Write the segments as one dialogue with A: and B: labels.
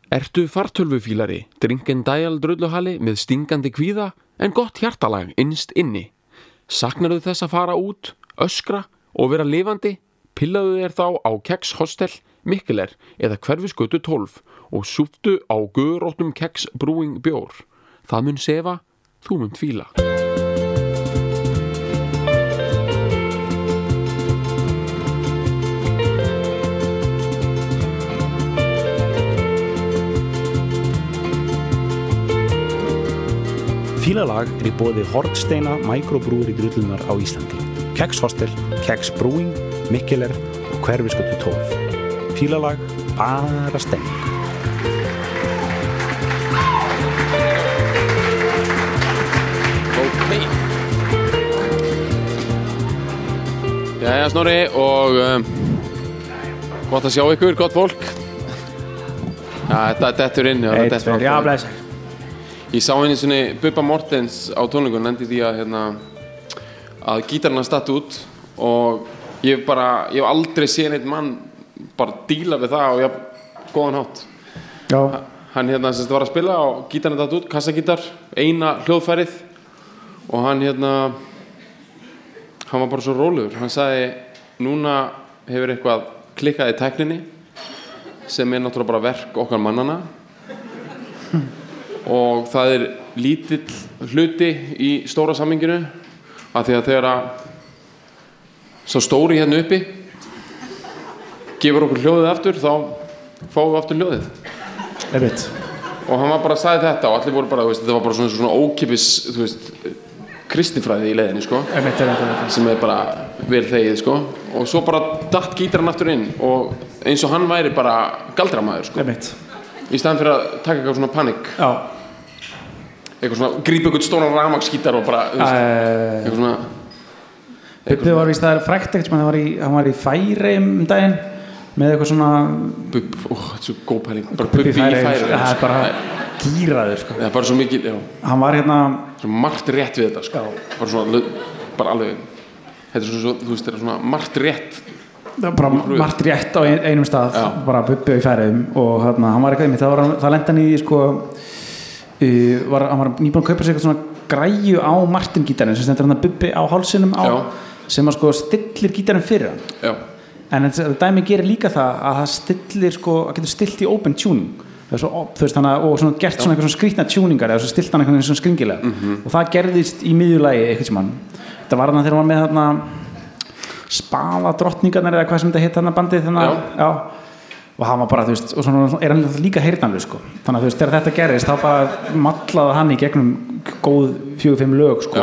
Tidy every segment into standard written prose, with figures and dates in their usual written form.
A: Ertu fartölvufílari, drink and dial drulluhali með stingandi kvíða en gott hjartalag innst inni? Saknarðu þess að fara út, öskra og vera lifandi? Pillaðu þér þá á Kex Hostel, Mikkeler eða Hverfisgötu 12 og súptu á göróttum Kex Brewing bjór. Það mun sefa, þú mun fíla.
B: Fílalag í boði Hornsteina Microbrúir í drullunar á Íslandi. Kex Hostel, Kex Brewing, Mikkeler og Hverfisgötu 12. Fílalag, bara stemming.
A: Ok. Jæja, Snorri og gott að sjá ykkur, gott fólk. Já, þetta dettur inn.
B: Já, blæsir.
A: Ég sá henni svona Bubba Mortens á tónleikum, nefndi því að gítarinn hans datt út og ég hef aldrei séð neitt mann bara díla við það og góðan hátt.
B: Já.
A: Hann var að spila og gítarinn datt út, kassagítar, eina hljóðfærið og hann var bara svo rólegur. Hann sagði, núna hefur eitthvað klikkað í tækninni sem náttúrulega bara verk okkar mannana. Og það lítill hluti í stóra samhenginu af því að þegar sá stóri hérna uppi gefur okkur hljóðið aftur þá fáum við aftur hljóðið.
B: Einmitt.
A: Og hann var bara að sagði þetta og allir voru bara, þetta var bara svona ókipis, kristinfræði í leiðinni, sko.
B: Einmitt.
A: Sem bara vel þegið, sko. Og svo bara datt gítarinn aftur inn og eins og hann væri bara galdramaður, sko.
B: Einmitt.
A: Í staðan fyrir að taka eitthvað svona panikk.
B: Já.
A: Eitthvað svona, grípa eitthvað stóran rafmagnsgítar og bara, eitthvað svona
B: Bubbi var víst, það frækt ekkert sem hann var í Færeyjum daginn með eitthvað svona
A: þetta er svo góð pæling, bara Bubbi í Færeyjum.
B: Það er bara gíraður, sko.
A: Það er bara svo mikið, já.
B: Hann var
A: svo margt rétt við þetta, sko. Bara svona, bara alveg þetta er svo, þetta er svona margt rétt.
B: Það var bara margt rétt á einum stað, bara Bubbi í Færeyjum og hann var eitthvað einmitt, það lenti hann í, sko hann var nýbúinn að kaupa sér eitthvað svona græju á Martin-gítarinn sem stendur hann að Bubbi á hálsinum sem að sko stillir gítarinn fyrir hann.
A: Já.
B: En þetta dæmi gerir líka það að það stillir, sko, að getur stilt í open tuning. Það svo, og svona gert svona eitthvað svona skrýtna tuningar eða svo stilt hann eitthvað svona skringilega. Og það gerðist í miðjulagi eitthvað sem hann. Þetta var þegar hann var með þarna Spala drottningarnir eða hvað sem þetta heit þarna bandið já. Og hann var bara, og svona hann líka heyrnarlaus, sko. Þannig að þegar þetta gerist þá bara mallaði hann í gegnum góð 4-5 lög, sko.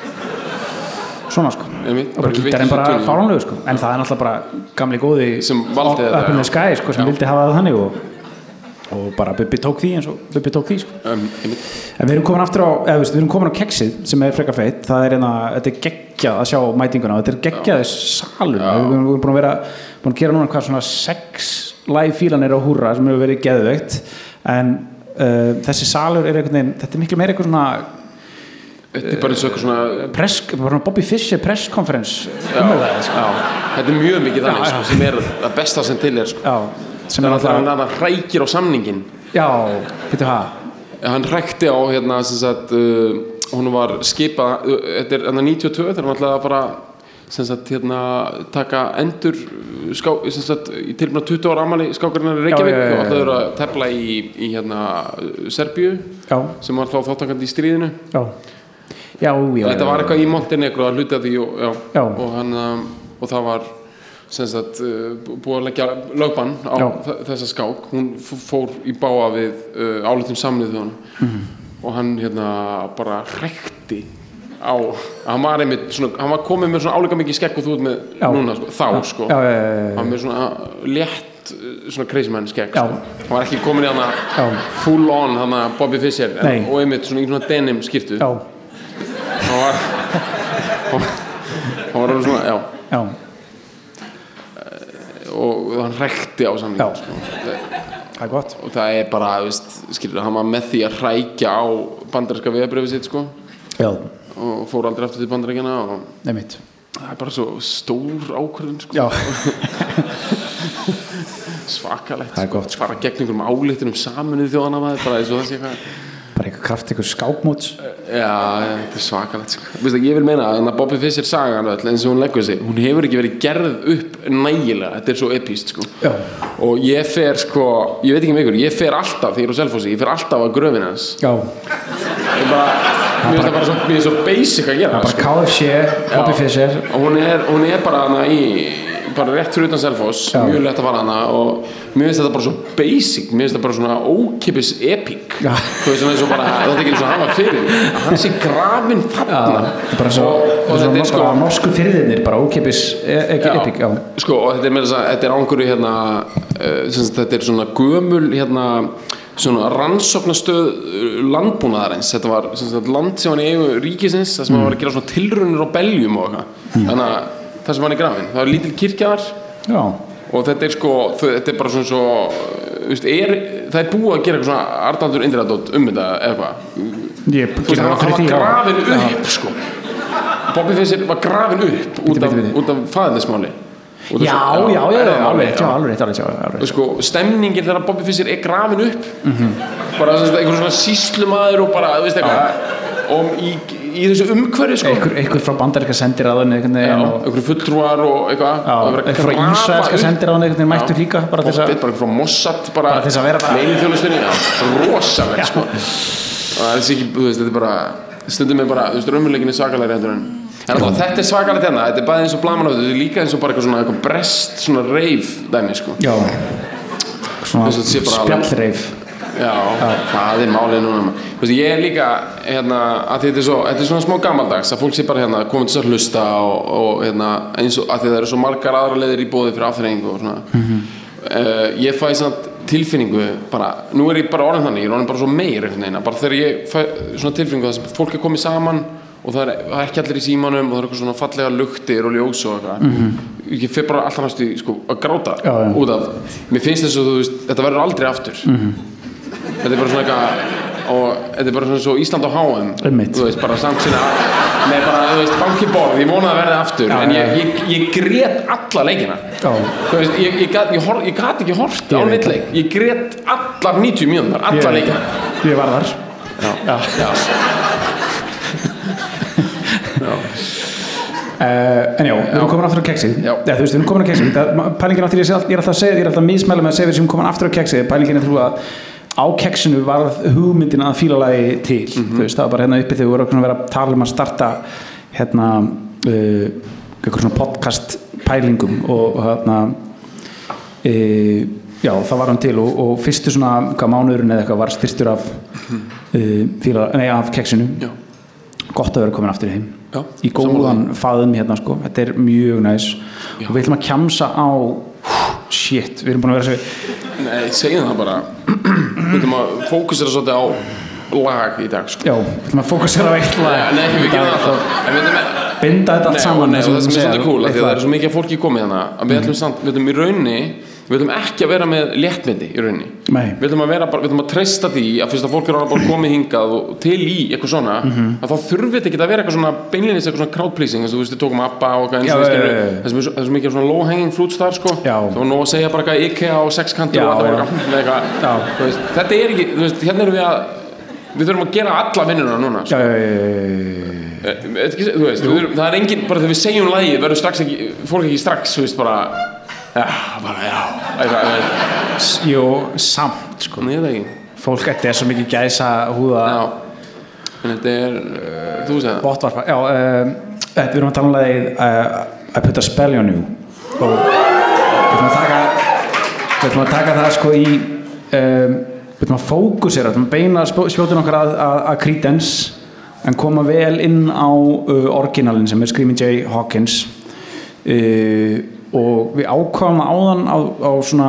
B: Svona, sko. Og bara gítarinn bara fáránlegur, sko. En það náttúrulega bara gamli góði
A: sem valdi þetta,
B: Up in the Sky, sko, sem vildi hafa það þannig og bara Bubbi tók því eins og Bubbi tók því, sko. En við erum komin aftur á, við erum komin á Kexið sem frekar feitt. Það þetta geggjað að sjá mætinguna. Þetta geggjað salur. Við erum búin að gera núna hvað svona 6 live fílanir á Húrra sem hefur verið geðveikt en þessi salur einhvern veginn, þetta miklu meira eitthvað svona
A: þetta bara eins og eitthvað svona
B: Bobby Fischer presskonferens
A: þetta mjög mikið þannig, sko, sem það besta sem til sko. Sem alltaf hann hrækir á samningin
B: betur það
A: hann hrækti á sem sagt hún var skipað þetta 92 þegar hann ætlaði að fara sem sagt taka endur sem sagt í tilbúna 20 ára afmæli skákarinnar í Reykjavík og alltaf eru að tefla í Serbíu sem var þá þáttakandi í stríðinu þetta var eitthvað í Montenegro að hluta því og það var sem sagt búið að leggja lögbann á þessa skák hún fór í bága við ályktun Sameinuðu þjóðanna og hann bara hrækti á hann var einmitt svona hann var komið með svona álíka mikið skegg og þú ert með núna sko hann með svona létt svona crazy man skegg sko hann var ekki komin í hana full on hana Bobby Fischer og einmitt svona í svona denim skyrtu hann var svona og hann hrækti á samling sko
B: það er gott
A: og það bara skilur hann var með því að hrækja á bandaríska vegabréfið sitt sko og fór aldrei aftur til Bandaríkjanna og
B: það
A: er bara svo stór ákvörðun sko. Svakalegt.
B: Það er gott,
A: Fara gegn einhverjum ályktunum Sameinuðu þjóðanna maður, bara eins og það sé eitthvað.
B: bara eitthvað kraft, eitthvað skákmóts.
A: Já, þetta er svakalegt sko. Veistu, ég vil meina að Bobby Fischer sagan öll eins og hún leggur sig, hún hefur ekki verið gerð upp nægilega, þetta er svo epíst sko.
B: Já.
A: Og ég fer sko, ég veit ekki með ykkur, ég fer alltaf þegar ég er á Selfossi, ég fer alltaf að gröfina hans.
B: Já.
A: Ég bara, mér finnst það svo basic að gera
B: Bara KFC, Bobby Fischer.
A: Og hún er bara hana bara rétt fyrir utan Selfoss, mjög lett að fara hana og mér finnst þetta bara svo basic, mér finnst þetta bara svona ókipis epic. Þú veist, eins og bara, þetta er ekki eins og hann var fyrir, að hann sé grafinn þarna.
B: Þetta er bara svo, þetta er sko norsku fyrirðirnir, bara ókipis epic, já.
A: Sko, og þetta er með þess að, þetta er ángur hérna, þetta er svona gömul hérna, svona rannsóknastöð landbúnaðarins. Þetta var land sem var í eigu ríkisins, þar sem hann var að gera svona tilraunir á beljum og eitthvað. Þannig að það sem hann er grafinn, það er lítil kirkjaðar. Já. Og þetta er sko, þetta er bara svona svo, veist, það er búið að gera eitthvað svona Arnaldur Indriðadótt þetta eða eitthvað. Hann var grafinn upp sko. Bobby Fischer var grafinn upp út af faðernismáli.
B: Já, alveg.
A: Sko, stemningin þegar Bobby Fischer er grafinn upp, bara einhver svona sýslumaður og bara, veist eitthvað, og í þessu umhverfi sko.
B: Eitthvað frá bandaríska sendiráðinu
A: eitthvað fulltrúar og eitthvað
B: eitthvað frá ísraelska sendiráðinu eitthvað mættur líka bara
A: eitthvað frá Mossad bara
B: til að vera
A: leyniþjónustunni rosalegt sko. Það er ekki, þú veist, þetta er bara stundum er bara, þú veist, raunveruleikinn er svakalegri heldur en þetta er svakalegt hérna, þetta er bæði eins og blaman á þetta er líka eins og bara eitthvað brest svona reif dæmi sko.
B: Já, svona spjallreif.
A: Já, það er málið núna. Þú veist, ég er líka hérna, að þetta er svona smá gamaldags að fólk sé bara hérna komið til að hlusta og hérna, eins og að það eru svo margar aðra leiðir í boði fyrir afþreyingu og svona. Ég fæ svona tilfinningu bara, nú er ég bara orðin þannig, ég er orðin bara svo meir einhvern veginn, bara þegar ég fæ svona tilfinningu þess að fólk er komið saman og það er ekki allir í símanum og það er eitthvað svona fallega luktir og ljós og eitthvað ég fer bara alltaf næstu sko, að gráta út af, mér finnst þess að þú veist þetta verður aldrei aftur þetta er bara svona eitthvað og þetta er bara svona svo Ísland á HM þú veist, bara samt sína með bara, þú veist, banki borð, ég vonaði að verði aftur en ég grét alla leikina þú veist, ég gat ekki hort á mittleik, ég grét allar 90 mínútur, alla leikina
B: ég var þar en já, við erum komin aftur á keksið þú veist, við erum komin á keksið pælingin aftur, ég er alltaf að segja, ég er alltaf að mismæla með að segja við sem komin aftur á keksið, pælingin er þú að á keksinu varð hugmyndin að fílalagi til, þú veist, það var bara hérna uppi þegar við vorum að vera að tala að starta hérna eitthvað svona podcast pælingum og hérna já, það var hann til og fyrstu svona, hvað mánuðurinn eða eitthvað var styrstur af af keksinu gott að vera komin aftur heim í góðan faðum hérna sko, þetta er mjög næs og við ætlum að kjamsa á shit, við erum búin að vera svo
A: nei, segjum það bara við ætlum að fókusera svolítið á lag í dag sko.
B: já, við ætlum að fókusera á eitt lag
A: nei, við gerum það
B: binda þetta allt saman
A: það sem er svolítið cool, því það er svo mikið fólki komið hana að við ætlum í rauninni við ætlum ekki að vera með léttmyndi í rauninni við ætlum að treysta því að fyrst að fólk eru bara komið hingað og til í eitthvað svona að þá þurfi þetta ekki að vera eitthvað svona beinlinis eitthvað svona crowd pleasing þú veist, við tókum ABBA og það er svo mikið svona low hanging fruits þar sko það var nóg að segja bara eitthvað IKEA og sexkanti og þetta er ekki, þú veist, hérna erum við þurfum að gera alla vinnuna núna þú veist, það er engin bara þegar við segjum lagi verður strax ekki, fólk ekki strax þú veist bara
B: jú, samt sko fólk þetta er svo mikið gæsa húða
A: en þetta er þú segir það
B: botvarpa, við erum að tala um lagið I put a spell on you og við ætlum að taka það sko í við ætlum að fókusera, við ætlum að beina spjótin okkar að Creedence en koma vel inn á orginalin sem er Screaming Jay Hawkins og við ákváðum áðan á svona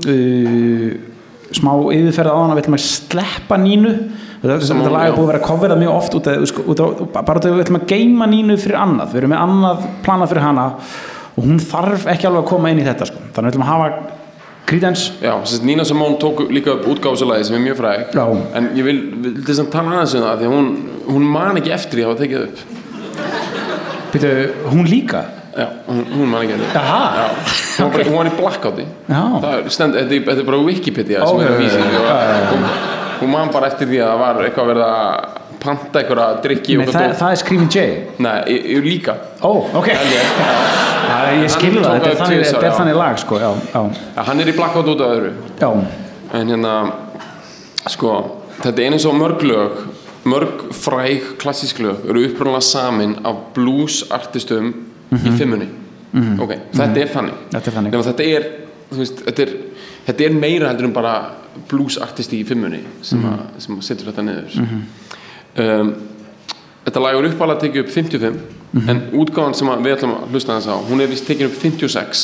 B: smá yfirferð áðan að við ætlum að sleppa Nínu þetta lag er búið að vera coverað mjög oft bara við ætlum að geyma Nínu fyrir annað, við erum með annað planað fyrir hana og hún þarf ekki alveg að koma inn í þetta sko. Þannig við ætlum að hafa Creedence
A: Nina Simone tók líka upp útgáfusalagi sem er mjög fræg en ég vil þess að tala aðeins um það því að hún man ekki eftir því að hafa tekið upp
B: Býtu, hún líka?
A: Já, hún man ekki henni.
B: Jaha.
A: Hún var í blackouti.
B: Já.
A: Þetta er bara Wikipedia sem er að vísa. Hún man bara eftir því að það var eitthvað verið að panta einhverja drikki.
B: Nei, það er Screaming Jay.
A: Nei, ég líka.
B: Ok. Ég skilur það, þetta er þannig lag, sko, já.
A: Hann í blackout út af öðru.
B: Já.
A: En hérna, sko, þetta eins og mörg lög, mörg fræg klassísk lög eru upprunalega samin af blues artistum í 5-unni. Ok, þetta er þannig. Nefnum þetta er, þú veist, þetta er meira heldur en bara blues artisti í 5-unni sem að setur þetta niður. Þetta lag er uppalega tekið upp 55 en útgáfan sem við ætlum að hlusta þess á hún er vist tekið upp 56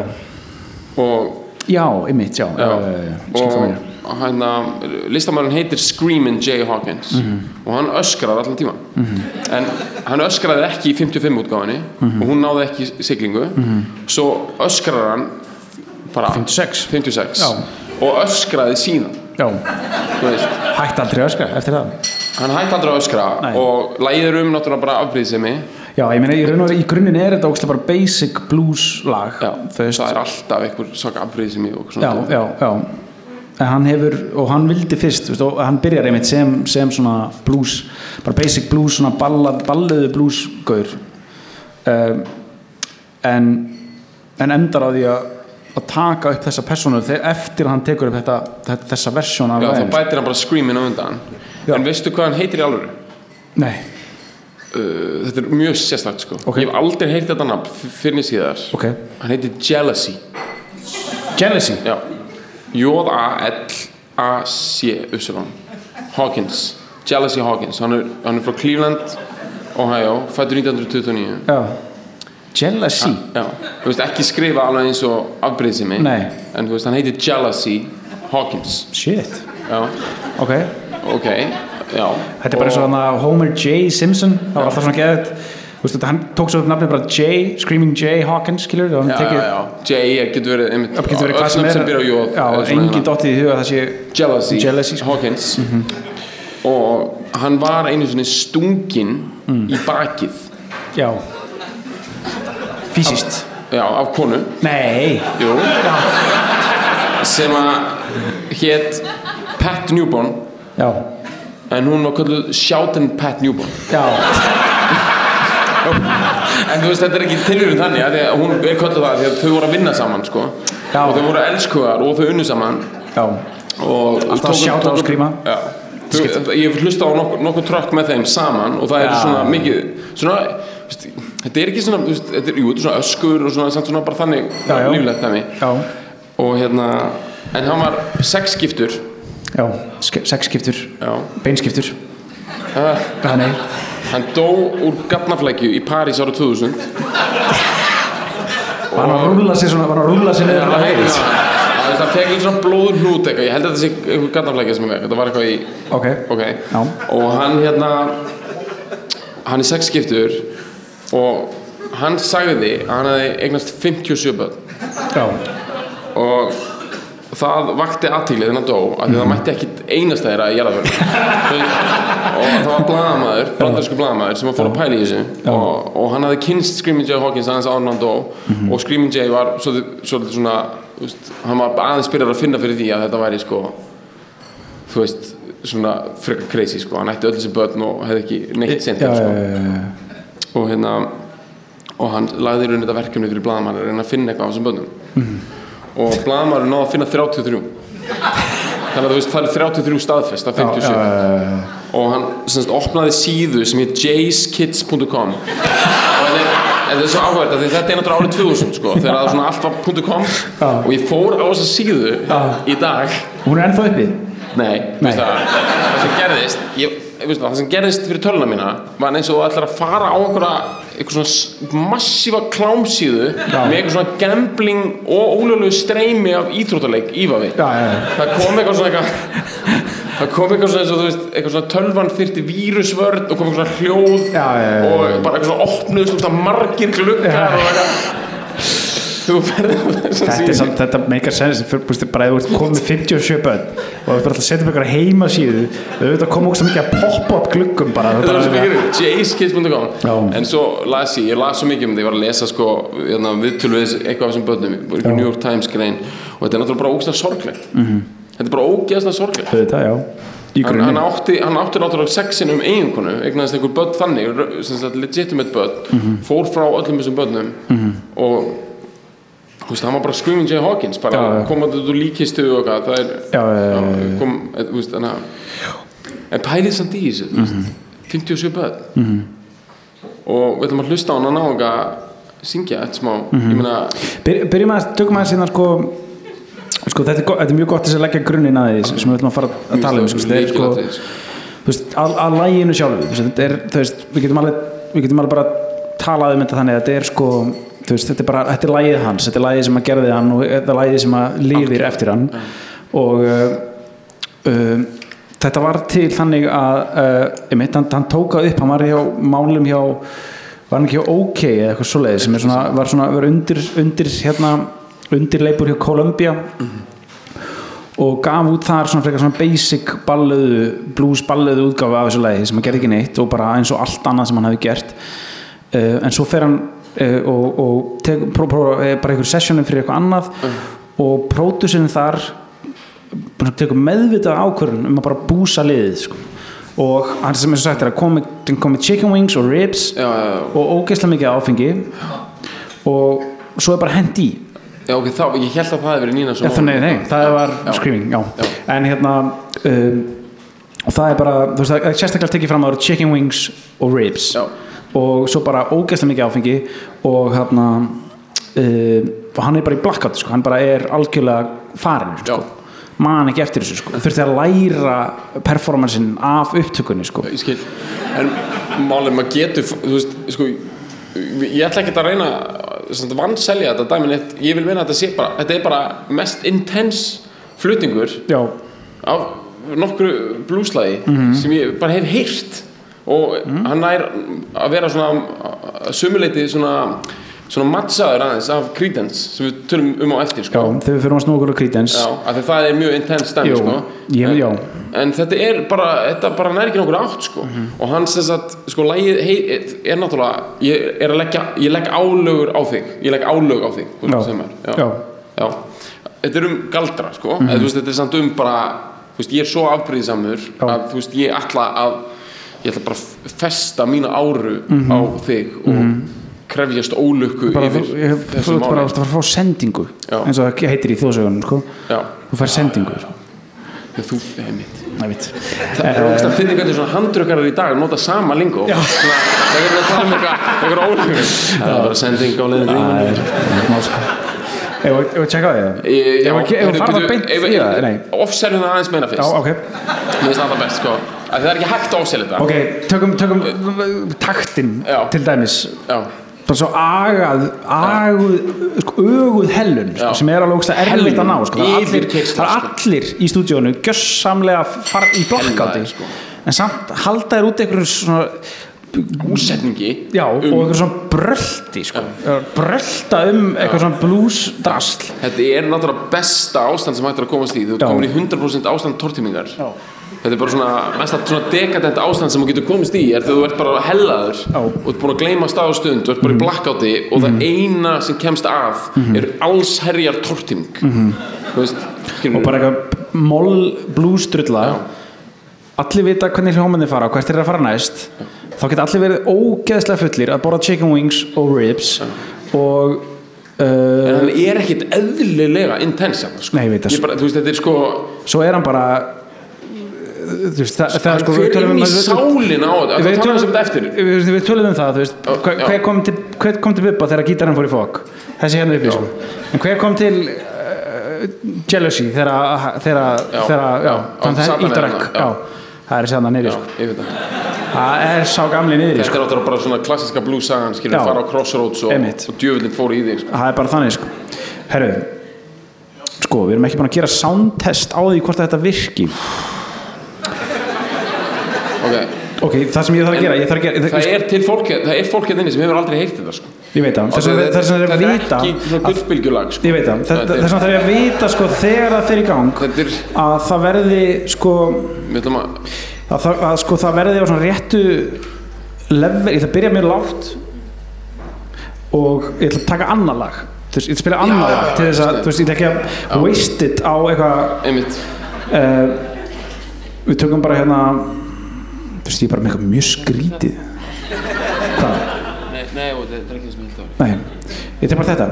A: og
B: einmitt,
A: og hann listamæðurinn heitir Screamin' Jay Hawkins og hann öskrar allan tíma en hann öskraði ekki í 55 útgáfinni og hún náði ekki siglingu svo öskrar hann bara 56 og öskraði síðan
B: hætti aldrei öskra eftir það
A: hann hætti aldrei að öskra og lagið er náttúrulega bara afbrýðsemi
B: já, ég meina, í grunninn er þetta ógeðslega bara basic blues lag
A: það er alltaf einhver svaka afbrýðisemi
B: já en hann hefur, og hann vildi fyrst veist, og hann byrjar einmitt sem svona blues, bara basic blues svona balluðu blues-gaur en endar á því að taka upp þessa persónu eftir að hann tekur upp þessa versjón af
A: þá bætir hann bara Screamin' á undan en veistu hvað hann heitir í alvöru?
B: Nei
A: þetta er mjög sérstakt sko ég hef aldrei heyrt þetta nafn fyrir mig síðar hann heitir Jealousy
B: já
A: J-A-L-A-C-Y Hawkins Jealousy Hawkins hann er frá Cleveland, Ohio fæddur 1929
B: já Jealousy
A: já, þú veist ekki skrifa alveg eins og afbrýðisemi en þú veist hann heitir Jealousy Hawkins
B: shit
A: já
B: ok
A: já
B: þetta er bara eins og Homer J. Simpson það var alltaf svona geðið hann tók svo upp nafnið bara J, Screaming J. Hawkins skilur
A: J getur verið
B: hvað sem
A: byrja á jóð
B: engin dottið í huga það sé
A: Jealousy Hawkins og hann var einu svona stungin í bakið
B: já fysiskt
A: af konu
B: nei
A: jú sem að hét Pat Newborn
B: já
A: en hún var kallið Shouten Pat Newborn
B: já
A: en þú veist þetta er ekki tilhjörun þannig að hún er kallið það því að þau voru að vinna saman sko og þau voru elskuðar og þau unnu saman og
B: alltaf sjáta og skrýma
A: ég hef hlustað á nokkuð trökk með þeim saman og það er svona mikið svona, þetta er ekki svona þetta er svona öskur og svona, samt svona bara þannig líflegt dæmi og hérna en hann var sexskiptur sexskiptur beinskiptur hann dó úr gatnaflækju í París árið 2000
B: var hann að rúlla sér niður að hægis
A: það fekk eins og blóður hnút eitthvað ég held að þetta sé einhver gatnaflækja sem þetta var eitthvað í og hann hann er sexskiptur og hann sagði að hann hefði eignast 57 börn og það vakti athygli þegar hann dó af því það mætti ekkit einasta þeirra í jarðarför og það var blaðamaður brandarsku blaðamaður sem var fór að pæla í þessu og hann hafði kynst Screaming Jay Hawkins aðeins áður en hann dó og Screaming Jay var svolítið svona hann var aðeins byrjar að finna fyrir því að þetta væri sko þú veist svona frekar crazy sko hann ætti öll þessi börn og hefði ekki neitt sent sko og hérna og hann lagði í raun þetta verkefni fyrir blaðamaður að reyna að finna eitthvað á þessum börnum og blaðamaður náði að finna 33 þannig að þú veist það er 33 staðfest af 57 og hann semst opnaði síðu sem heit jayskids.com og þetta er svo áhverð að þetta er náttúrulega árið 2000 sko þegar það svona allt var .com og ég fór á þessa síðu í dag
B: hún er ennþá uppi?
A: Nei. Það sem gerðist það sem gerðist fyrir töluna mína var eins og þú ætlar að fara á eitthvað svona massífa klámsíðu með eitthvað svona gambling og ólöglegu streymi af íþróttaleik ívafi það kom eitthvað svona eins og þú veist eitthvað svona tölvan þyrfti vírusvörn og kom eitthvað svona hljóð og bara eitthvað svona opnuðust margir gluggar og eitthvað þú ferðir
B: þetta er samt, þetta meikar sens bara þú ert komið 57 börn og þú ert bara að setja upp einhverja heimasíðu auðvitað kom ógeðslega mikið að pop-up gluggum bara
A: þetta var svo mikið jayskids.com en svo ég las svo mikið ég var að lesa sko viðtölu við eitthvað af þessum börnum New York Times grein og þetta er náttúrulega bara ógeðslega sorglegt þetta er bara ógeðslega sorglegt
B: þetta, já
A: hann átti náttúrulega sexin eiginkonu eignaðist einhver börn þannig legitimate börn fór frá öllum þessum börnum og þú veist, hann var bara Screaming Jay Hawkins bara komandi út úr líkistu og eitthvað það þú veist, þannig að en pælið samt í þessu 57 börn og við ætlum að hlusta á hann að ná að syngja eitt smá ég meina
B: byrjum að tökum aðeins hérna sko þetta er mjög gott þess að leggja grunninn að því sem við ætlum að fara að tala þetta er sko þú veist, að laginu sjálfu þetta er, þú veist, við getum alveg bara talað þetta þannig að þetta er sko þú veist, þetta er lagið hans þetta er lagið sem að gerði hann og þetta er lagið sem að lifir eftir hann og þetta var til þannig að hann tóka upp, hann var hjá málum hjá, var hann ekki hjá OK eða eitthvað svoleiðis sem var undir hérna undirleipur hjá Columbia og gaf út þar frekar svona basic blues balluðu útgáfu af þessu lagi sem hann gerði ekki neitt og bara eins og allt annað sem hann hefði gert en svo fer hann og bara einhver sessionum fyrir eitthvað annað og pródúsirinn þar tekur meðvitað ákvörðun að bara búsa liðið sko. Og hann sem sagt að komi chicken wings og ribs og ógeðslega mikið áfengi og svo bara hent í
A: já, ok, ég held að það hefði verið Nína svo
B: nei, það var Screaming, já. En hérna og það bara, þú veist, það sérstaklega tekið fram að það eru chicken wings og ribs og svo bara ógeðslega mikið áfengi og hérna og hann bara í blackout, sko, hann bara algjörlega farinn, sko man ekki eftir þessu, sko, þurfti að læra performanceinn af upptökunni, sko
A: ég skil, en málið maður getur, þú veist, sko ég ætla ekki að reyna vanselja þetta dæmin eitt, ég vil meina að þetta er bara mest intense flutningur af nokkru blueslagi sem ég bara hef heyrt og hann nær að vera svona sumuleyti svona mattsaður aðeins af Creedence sem við tölum á eftir, sko.
B: Já, þegar við fyrir að snúa okkur á Creedence
A: af því það er mjög intense dæmi, sko en þetta bara nær ekki nokkur átt, sko og hann sem sagt, sko, lagið er náttúrulega, ég legg álögur á þig ég legg álög á þig, já þetta er galdra, sko eða, þú veist, þetta er samt bara, þú veist, ég er svo afbrýðisamur að, þú veist, ég ætla bara að festa mína áru á þig og krefjast ólukku yfir
B: þessu máli bara að fara að fá sendingu eins og það heitir í þjóðsögunum, sko þú fær sendingu
A: þú, mitt það er ógæst að finna hvernig svona handrukkarar í dag nota sama lingó það er að tala um eitthvað ólukku það er bara sending á leiðinu
B: Ef að tjekka á því ef að fara það beint í það
A: offselum það aðeins meina fyrst mér finnst það best, sko að það er ekki hægt að offsela þetta
B: ok, tökum taktinn til dæmis bara svo öguð hellun, sko, sem er alveg ógeðslega erfitt að ná, sko. Það er allir í stúdíónu gjörsamlega í blokkáldi, sko. En samt halda þér út einhverjum svona
A: útsetningi
B: og einhverjum svona brölti, sko. Brölta eitthvað svona blues-drasl.
A: Þetta er náttúrulega besta ástand sem hægt er að komast í. Þú ert komin í 100% ástand tortímingar. Þetta er bara svona dekadent ástand sem þú getur komist í þegar þú ert bara hellaður og ert búin að gleyma stað og stund og ert bara í blackouti og það eina sem kemst að er allsherjar tortíming þú veist,
B: og bara eitthvað moll blues-drulla allir vita hvernig hljómandi fara og hvert er að fara næst þá geta allir verið ógeðslega fullir að borða chicken wings og ribs og
A: en hann er ekkit eðlilega intense, sko.
B: Nei, ég veit það,
A: þú veist, þetta er, sko
B: svo er hann bara það sko
A: við tölum í sálina á þetta við
B: tölum það, þú veist hver kom til Bubba þegar gítarinn fór í fokk þessi hérna uppi, sko en hver kom til Jealousy þegar Ítarak það er sérna niður, sko það er sá gamli niður,
A: sko þetta er bara svona klassiska blues-sagan skilur fara á Crossroads og djöfullin fór í þig, sko
B: það er bara þannig, sko herru, sko við erum ekki búin að gera soundtest á því hvort þetta virki ok, það sem ég þarf að gera það er fólk hérna inni sem hefur aldrei heyrt þetta, sko Ég veit það, þess vegna er að
A: þetta
B: vita
A: ekki svona gullbylgjulag sko.
B: Ég veit það, þess vegna þarf ég að vita sko, þegar það fer í gang að það verði sko, að sko, það verði á svona réttu level, ég ætla að byrja mjög lágt og ég ætla að taka annar lag, þú veist, ég ætla að spila annar lag til þess að, þú veist, ég ætla ekki að waste it á eitthvað við tökum bara hérna, þú veist, ég er bara með eitthvað mjög skrítið. Hvað?
A: Nei, þetta er ekki það sem ég held á.
B: Nei, ég tek bara þetta.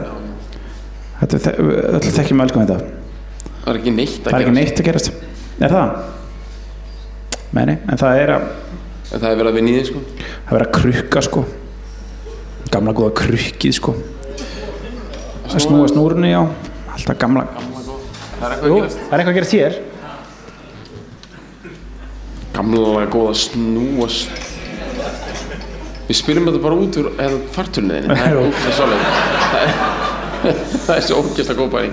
B: Öll þekkjum elskum þetta.
A: Það er ekki neitt að gerast.
B: Það er ekki neitt að gerast. Er það? Nei, en það er að...
A: En það er verið að vinna í þig, sko?
B: Það er verið að krukka, sko. Gamla góða krukkið, sko. Að snúa snúrunni, já. Alltaf gamla.
A: Það er eitthvað að gerast.
B: Það er eitthvað að gerast hér.
A: Gamla góða snúa Við spilum þetta bara út úr fartölunni þinni. Það er ógeðslega svolítið. Það er svo ógeðslega góð bæring.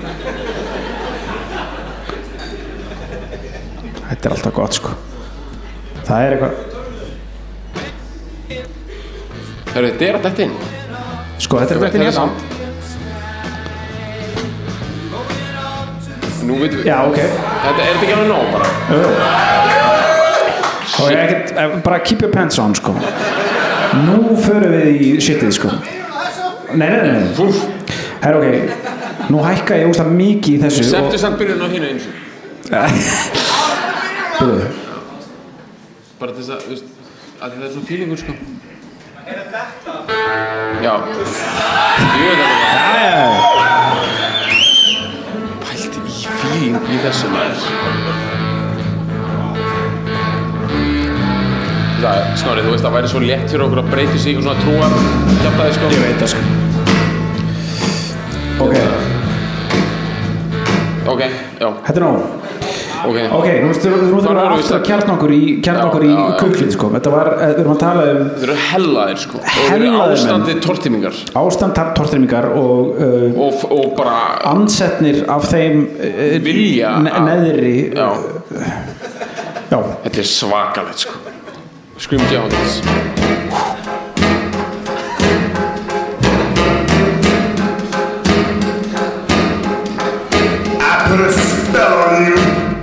B: Þetta er alltaf gott, sko. Það er eitthvað...
A: Þetta er að detta inn.
B: Sko, þetta er að detta inn hérna.
A: Nú veitum við...
B: Já, ok.
A: Þetta er ekki alveg nóg bara.
B: Og ég ekkert... Bara keep your pants on, sko. Nú förum við í shitið, sko. Nei. Herra, ok. Nú hækka ég úrst að mikið í þessu.
A: Settu samt byrjun á hinu eins og.
B: Byrjuðu.
A: Bara til þess að, þú veist, að það er svona feelingur, sko. Er þetta? Já. Ég veit það.
B: Já.
A: Pælti í feeling í þessu maður. Snorri, þú veist, það væri svo létt fyrir okkur að breyta sig og svona trúa kjaftaði, sko.
B: Ég veit það, sko. Ok,
A: já.
B: Þetta er nóg. Ok, nú þurfum við aftur að kjarna okkur í kuklinn, sko. Þetta var, við erum að tala um...
A: Þetta eru hellaðir, sko. Hellaðir ástandið tortímingar. Ástand
B: tortímingar og
A: bara...
B: Ansetnir af þeim...
A: Vilja.
B: Neðri... Já.
A: Þetta er svakalegt, sko. Scream Jones.
C: I put a spell on you.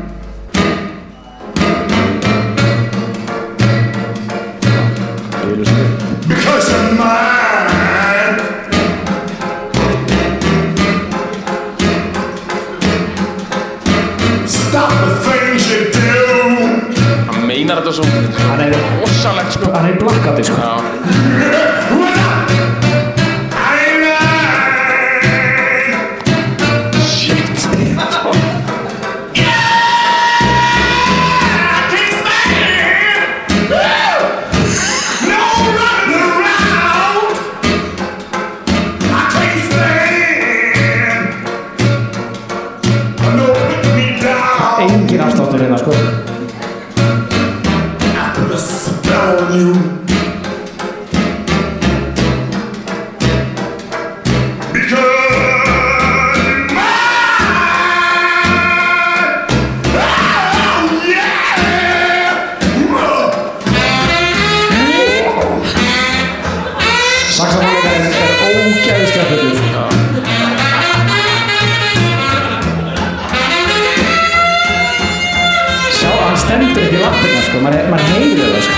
C: Because you're mine. Stop the things you do.
A: Meinar þetta svo rosalegt, sko.
B: Hann er blackouti, sko.
A: Já. Shit.
B: Engin afsláttur hérna, sko.
C: You.
B: Saxofónleikarinn er ógeðslega fullur. Sjá, hann stendur ekki í lappirna, sko. Maður heyrir það, sko.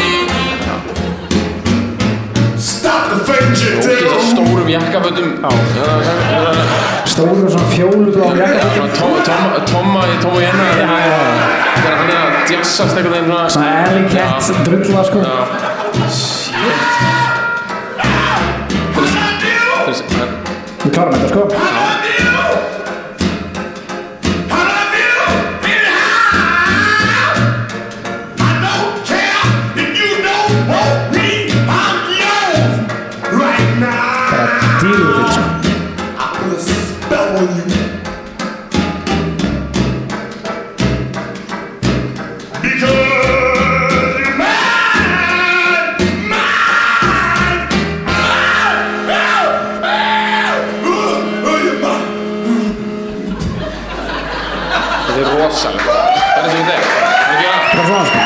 A: Stórum jakkafötum.
B: Stórum svona fjólubláum jakkafötum.
A: Tomma í hennar. Þegar hann er að jazzast einhvern veginn svona.
B: Svona Alley Cat drulla, sko. Við klarum þetta, sko.
A: Þetta er rosalegt. Það er sem þetta er.
B: Bara svona, sko.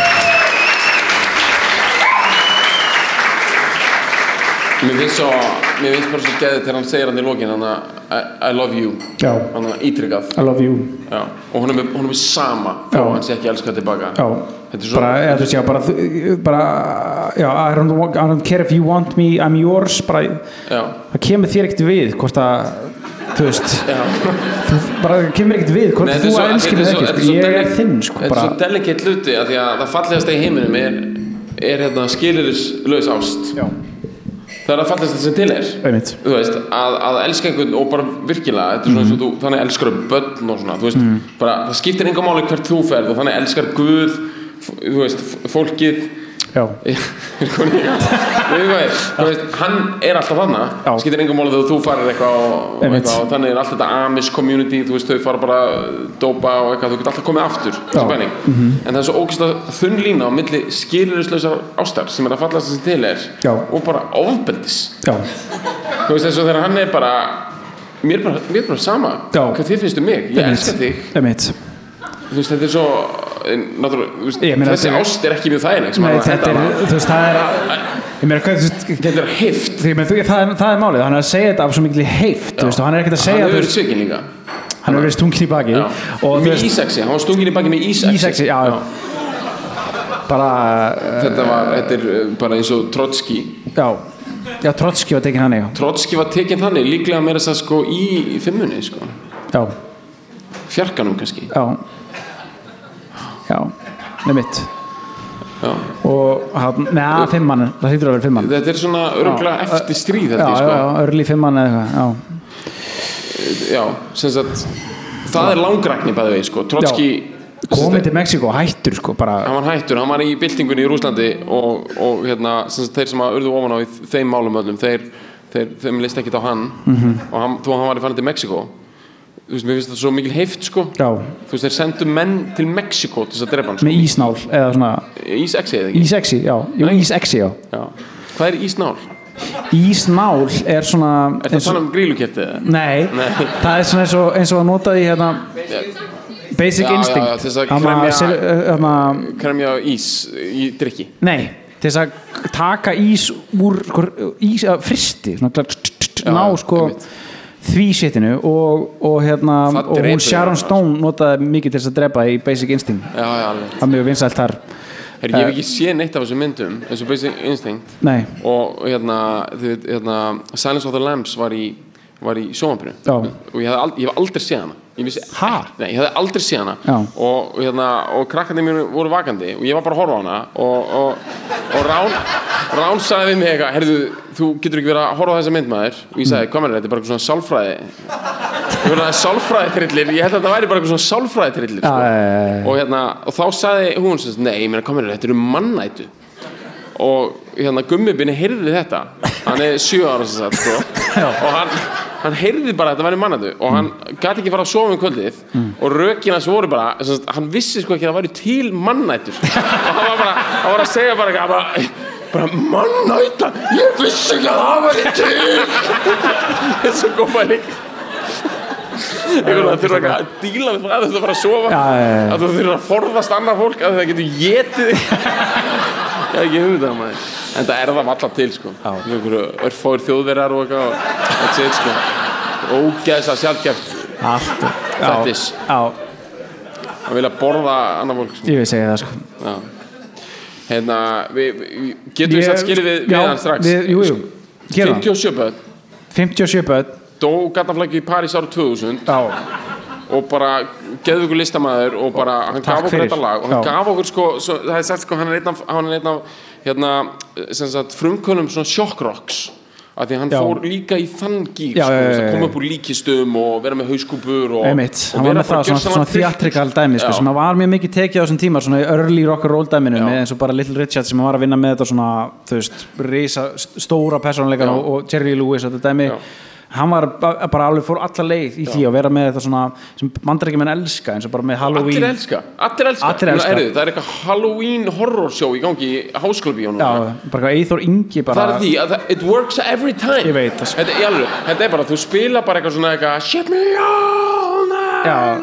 A: Mér finnst svo mér finnst bara svo geðið þegar hann segir hann í lokin hann I love you
B: Já.
A: hann ítrykkað
B: I love you
A: Já. og honum er sama þó hann sé ekki elskað tilbaka
B: Já.
A: Þetta er svo
B: bara, eða, þú veist, já, bara já, I don't care if you want me, I'm yours bara, það kemur þér ekkert við hvort að þú veist þú bara kemur ekkert við hvort þú elskir það ekki ég er þinn sko,
A: þetta er svo delicate hluti að því að það fallegasta í heiminum er hérna skilyrðislaus ást
B: Já.
A: það er að fallegasta sem til þú veist að elska einhvern og bara virkilega þetta er svona eins og þú þannig elskar börn og svona þú veist bara það skiptir enga máli hvert þú ferð og þannig elskar Guð þú veist fólkið
B: Já.
A: þú veist hann alltaf þarna skiptir enga máli þegar þú farir eitthvað og þannig allt þetta Amish community þú veist þau fara bara dópa og eitthvað þú getur alltaf komið aftur þessi bæning en það er svo ógeðslega þunn lína á milli skilyrðislausar ástar sem að fallast sem til og bara ofbeldis þú veist eins og þegar hann bara mér bara sama hvað þið finnst mig ég elska þig þú veist þetta er svo þessi ást ekki mjög þægileg
B: þú veist það er ég meina hvað
A: þetta er heift
B: það er málið hann er að segja þetta af svo mikil heift þú veist og hann er ekkert að segja
A: hann hefur verið svikinn líka
B: hann hefur verið stungin í baki
A: með ísexi hann var stungin í baki með ísexi
B: bara
A: þetta er bara eins og Trotski
B: já Trotski var tekinn þannig
A: Trotski var tekinn þannig líklega meira þess að sko í fimmunni sko fjarkanum kannski já, nefnitt og neða, fimmann það hlýtur að vera fimmann þetta er svona örugglega eftir stríð
B: já, örli fimmann eða eitthvað
A: já, sem sagt það er langrækni bæði vegi sko Trotski
B: komið til Mexíkó, hættur sko bara
A: hann var hættur, hann var í byltingunni í Rússlandi og hérna, sem sagt þeir sem að urðu ofan á í þeim málum öllum þeim leist ekkert á hann og hann var í fann til Mexíkó þú veist, mér finnst þetta svo mikil heift sko þú veist, þeir sendu menn til Mexíkó til þess að drepa hann sko.
B: með ísnál eða svona
A: ísexi eða ekki?
B: ísexi, ísexi, já
A: hvað er ísnál?
B: Ísnál er svona
A: er það þannig grílukerti eða?
B: Nei, það er svona eins og að nota í hérna Basic Instinct
A: til þess að kremja ís í drykki
B: nei, til þess að taka ís úr fristi ná sko því setinu og hérna og hún Sharon Stone notaði mikið til þess að drepa í Basic Instinct það er mjög vinsælt þar
A: ég hef ekki séð neitt af þessum myndum eins og Basic Instinct og hérna Silence of the Lambs var í sjónvarpinu og ég hef aldrei séð hana ég hafði aldrei séð hana og krakkarnir mér voru vakandi og ég var bara að horfa á hana og Rán sagði við mig eitthvað herðu, þú getur ekki verið að horfa á þessa myndmaður og ég sagði, hvað með þetta er bara eitthvað svona sálfræði ég held að þetta væri bara eitthvað svona sálfræðitrillir sko. og þá sagði hún nei, ég meina, hvað með þetta eru mannætu og Gummibini heyrði þetta hann er 7 ára sko. og hann heyrði bara að þetta væri mannætu og hann gæti ekki fara að sofa kvöldið og rökina sem voru bara hann vissi sko ekki að það væri til mannætur og hann var að segja bara mannæta, ég vissi ekki að það væri til þess að koma líka það þurfa að díla við það að þú fara að sofa að þú þurfa að forðast annað fólk að það getur getið ég hef ekki hugmynd að maður en það er það alltaf til sko örfáir þjóðverjar og eitthvað that's it sko ógeðslega sjaldgæft þettis að vilja borða annað fólk sko.
B: ég vil segja það sko
A: getum við satt skilið við hann strax 57 börn dó gatnaflækju í París árið 2000 og bara geðveikur listamaður og bara hann gaf okkur þetta lag og hann gaf okkur sko það er sagt sko hann er einn af sem sagt frumkvöðlum svona sjokkrocks af því hann fór líka í þann gír sko, að koma upp úr líkistum og vera með hauskúpur og
B: hann var með það svona theatrical dæmi sko, sem var mjög mikið tekið á þessum tíma svona early rock and roll dæminu eins og bara Little Richard sem var að vinna með þetta svona þú veist, risa stóra persónuleikar og Jerry Lee Lewis og þetta dæmi hann var bara alveg fór alla leið í því að vera með þetta svona sem Bandaríkjamenn elska eins og bara með Halloween
A: allir elska það er eitthvað Halloween horror show í gangi í Háskólabíónu
B: bara Eyþór Ingi bara
A: það er því að it works every time
B: ég veit
A: þetta er bara þú spila bara eitthvað svona shut me all night long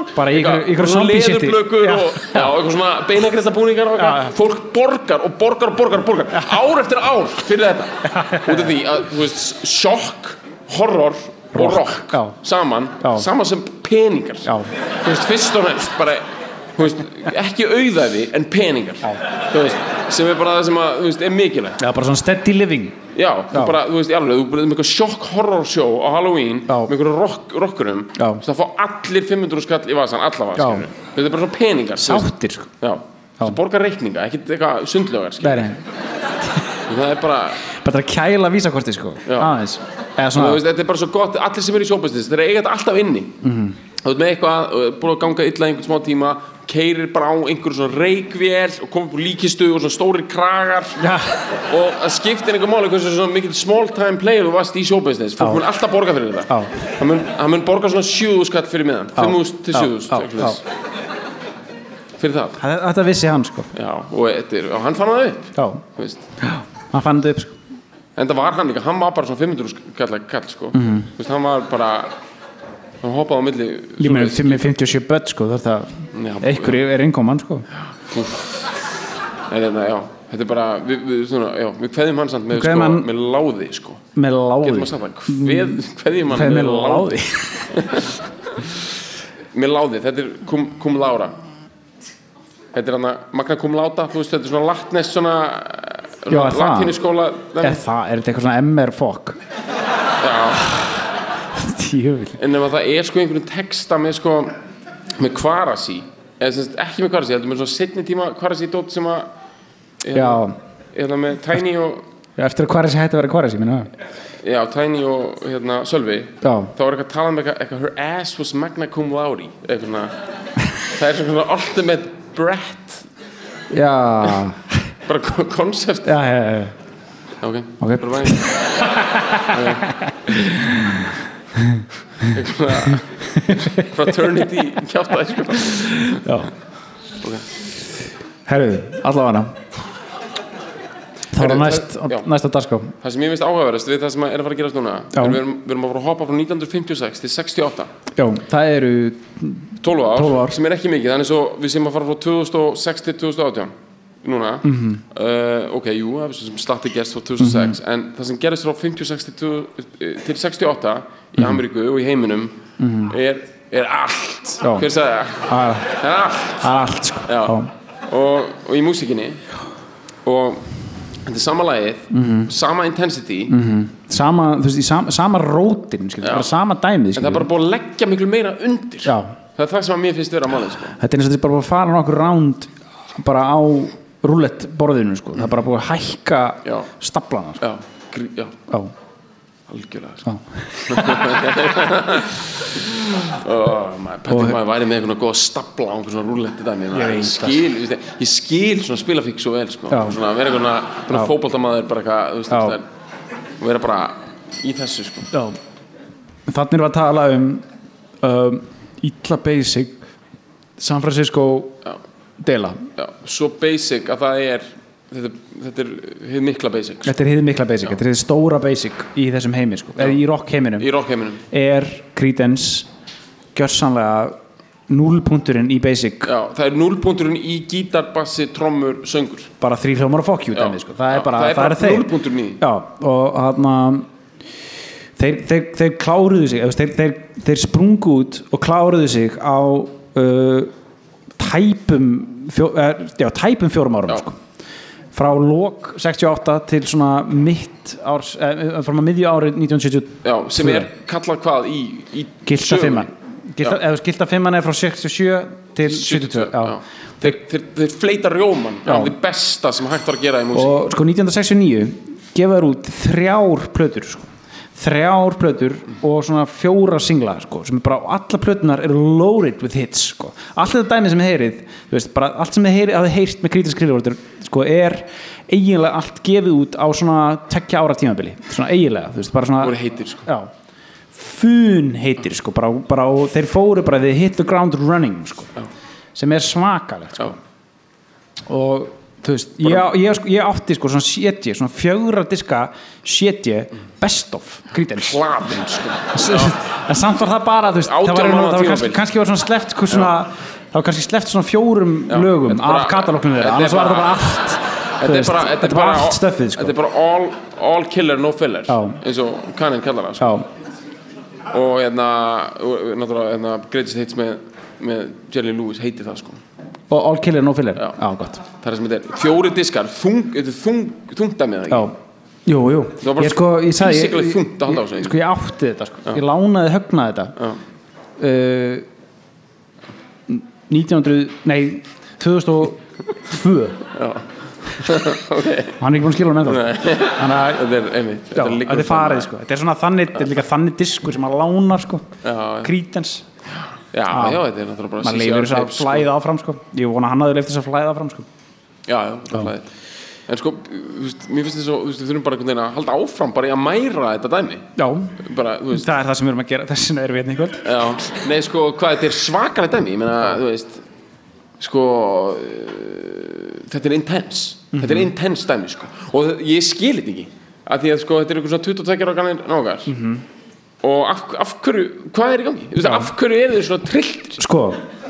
B: Bara í einhverju
A: svona
B: zombie shiti.
A: leðurblökur
B: Já.
A: og eitthvað svona beinagreiðslabúningar og eitthvað. Fólk borgar ár eftir ár fyrir þetta út af því að þú veist sjokk, horror og rock
B: Já.
A: saman sem peningar þú veist, fyrst og fremst bara þú veist, ekki auðæfi en peningar þú veist, sem bara það sem að, þú veist, er mikilvægt
B: Já, bara svona steady living
A: þú bara, þú veist, í alveg, þú bara með eitthvað sjokk horror show á Halloween með einhverjum rockurum það fá allir 500 skall í vasan, allavega þetta er bara svona peningar
B: sáttir, sko
A: það borgar reikninga, ekkert eitthvað sundlögar það er bara
B: að kæla vísakorti, sko aðeins
A: þetta er bara svo gott, allir sem eru í showbusiness þeir eiga þetta alltaf inni þú veit með eitthvað, búið að ganga illa einhvern smá tíma keyrir bara á einhverjum svona reykvél og komið upp úr líkistu og svona stórir kragar og það skiptir einhver máli hversu svona mikil small time player þú varst í showbusiness fólk mun alltaf borga fyrir þetta hann mun borga svona 7.000 skall fyrir miðan 5.000 til 7.000 fyrir það
B: þetta vissi hann, sko
A: og hann fann það upp
B: hann fann það upp, sko
A: en það var hann líka, hann var bara svona 500 kall sko hann var bara hann hoppaði á milli
B: líka með 57 börn, sko það einhver er innkoman, sko
A: en þetta er bara við kveðjum hann samt með láði, sko
B: með láði
A: getum að sagt það, kveðjum hann með láði með láði, þetta er cum laude þetta er hann að magna cum laude, þú veist, þetta er svona latnest svona latínuskóla
B: er þetta eitthvað svona MR-fokk
A: en ef það er sko einhvern texta með sko með kvarasi eða ekki með kvarasi, þetta er með svona seinni tíma kvarasi dót sem að eða með Tiny og
B: eftir að kvarasi hætti að vera kvarasi minna
A: Tiny og Sölvi þá er eitthvað að tala um eitthvað her ass was magna cum laude það er svona ultimate Brett bara koncept ok fraternity kjátaði, sko
B: herru, allavega það var næsta dagskrá
A: það sem ég finnst áhugaverðast við það sem er að fara að gerast núna við erum að fara að hoppa frá 1956 til 68
B: það eru
A: 12 ár sem er ekki mikið, þannig svo við sem að fara frá 2006 til 2018 núna ok, jú, það er sem slatti gerst frá 2006 en það sem gerist frá 56 til 68 í Ameríku og í heiminum er allt hver sagði það?
B: Það er allt, sko
A: og í músíkinni og þetta er sama lagið sama intensity
B: sama, þú veist, sama rótin bara sama dæmið,
A: en það er bara búið að leggja miklu meira undir það er það sem að mér finnst vera málið, sko
B: þetta er eins og þetta er bara búið að fara nokkur ránd bara á rúllett borðinu, sko það er bara búið að hækka staflana, sko
A: algjörlega, maður væri með einhvern góð stapla á einhvern svona rúlletti dæmi ég skil svona spilafík svo vel, sko svona vera einhvern fótboltamaður bara eitthvað, vera bara í þessu, sko
B: þannig erum við að tala illa basic San Francisco dela
A: svo basic að það er þetta er hið mikla basic,
B: þetta er hið mikla basic, þetta er hið stóra basic í þessum heimi, sko, eða í rock heiminum er Creedence gjörsamlega núllpunkturinn í basic
A: það er núllpunkturinn í gítar, bassi, trommur, söngur
B: bara 3 hljómar og fuck you dæmi, sko. það er bara
A: núllpunkturinn í
B: og hann þeir kláruðu sig þeir sprungu út og kláruðu sig á tæpum 4 árum, sko frá lok 68 til svona mitt árs frá miðju ári 1970
A: sem er kallað hvað í
B: Gilda 5 Gilda 5 er frá 67 til 72
A: þeir fleita rjóman það besta sem hægt var að gera í músík
B: og sko 1969 gefa þær út 3 plötur, sko 3 plötur og svona 4 singla, sko, sem er bara, alla plötunar eru loaded with hits, sko allt þetta dæmi sem þið heyrið, þú veist, bara allt sem þið heyrst með Creedence Clearwater, sko, er eiginlega allt gefið út á svona 2 ára tímabili, svona eiginlega, þú veist, bara svona
A: voru heitir, sko
B: fun heitir, sko, bara og þeir fóru bara, they hit the ground running, sko sem er svakalegt, sko og þú veist, ég átti, sko, svona CD, svona 4 diska CD best of Creedence
A: hlaðin, sko
B: En samt var það bara, þú veist, það var kannski var svona sleppt svona, það var kannski sleppt svona 4 lögum af katalógnum þeirra, annars var það bara allt. Þetta er bara allt stöffið, sko.
A: Þetta er bara all killer, no filler, eins og Kanin kallar það, sko. Og náttúrulega, Greatest Hits með Jerry Lee Lewis heitir það, sko.
B: Og all killer, no filler? Já, gott.
A: Það er sem þetta er. 4 diskar, þungt að með það, ekki?
B: Jú.
A: Ég sagði þungt að halda á sig.
B: Sko, ég átti þetta, sko. Ég lánaði högnaði þetta. 2002. Já. Okay. Hann er ekki búin að skilja hann ennþá. Þannig að þetta er einmitt. Þetta er farið, sko. Þetta er svona þannig, þetta er líka þannig diskur sem að lána, sko. Creedence.
A: Já, þetta er náttúrulega bara
B: maður leifir þess að flæða áfram, sko. Ég vona hann hafði leifð þess að flæða áfram, sko.
A: Já, það flæði. En sko, mér finnst þess að við þurfum bara einhvern veginn að halda áfram bara í að mæra þetta dæmi. Já, bara, það er það sem við erum að gera, þess vegna erum við hérna í kvöld. Já, nei, sko, hvað þetta er svakalega dæmi, ég meina, þú veist, sko, þetta er intense. Þetta er intense dæmi, sko. Og ég skil þetta ekki, af því að, sko, þetta er einhver svona 22 ára gamlir náungar. Og af hverju, hvað er í gangi? Þú veist, af hverju eru þeir svona trilltir? Sko,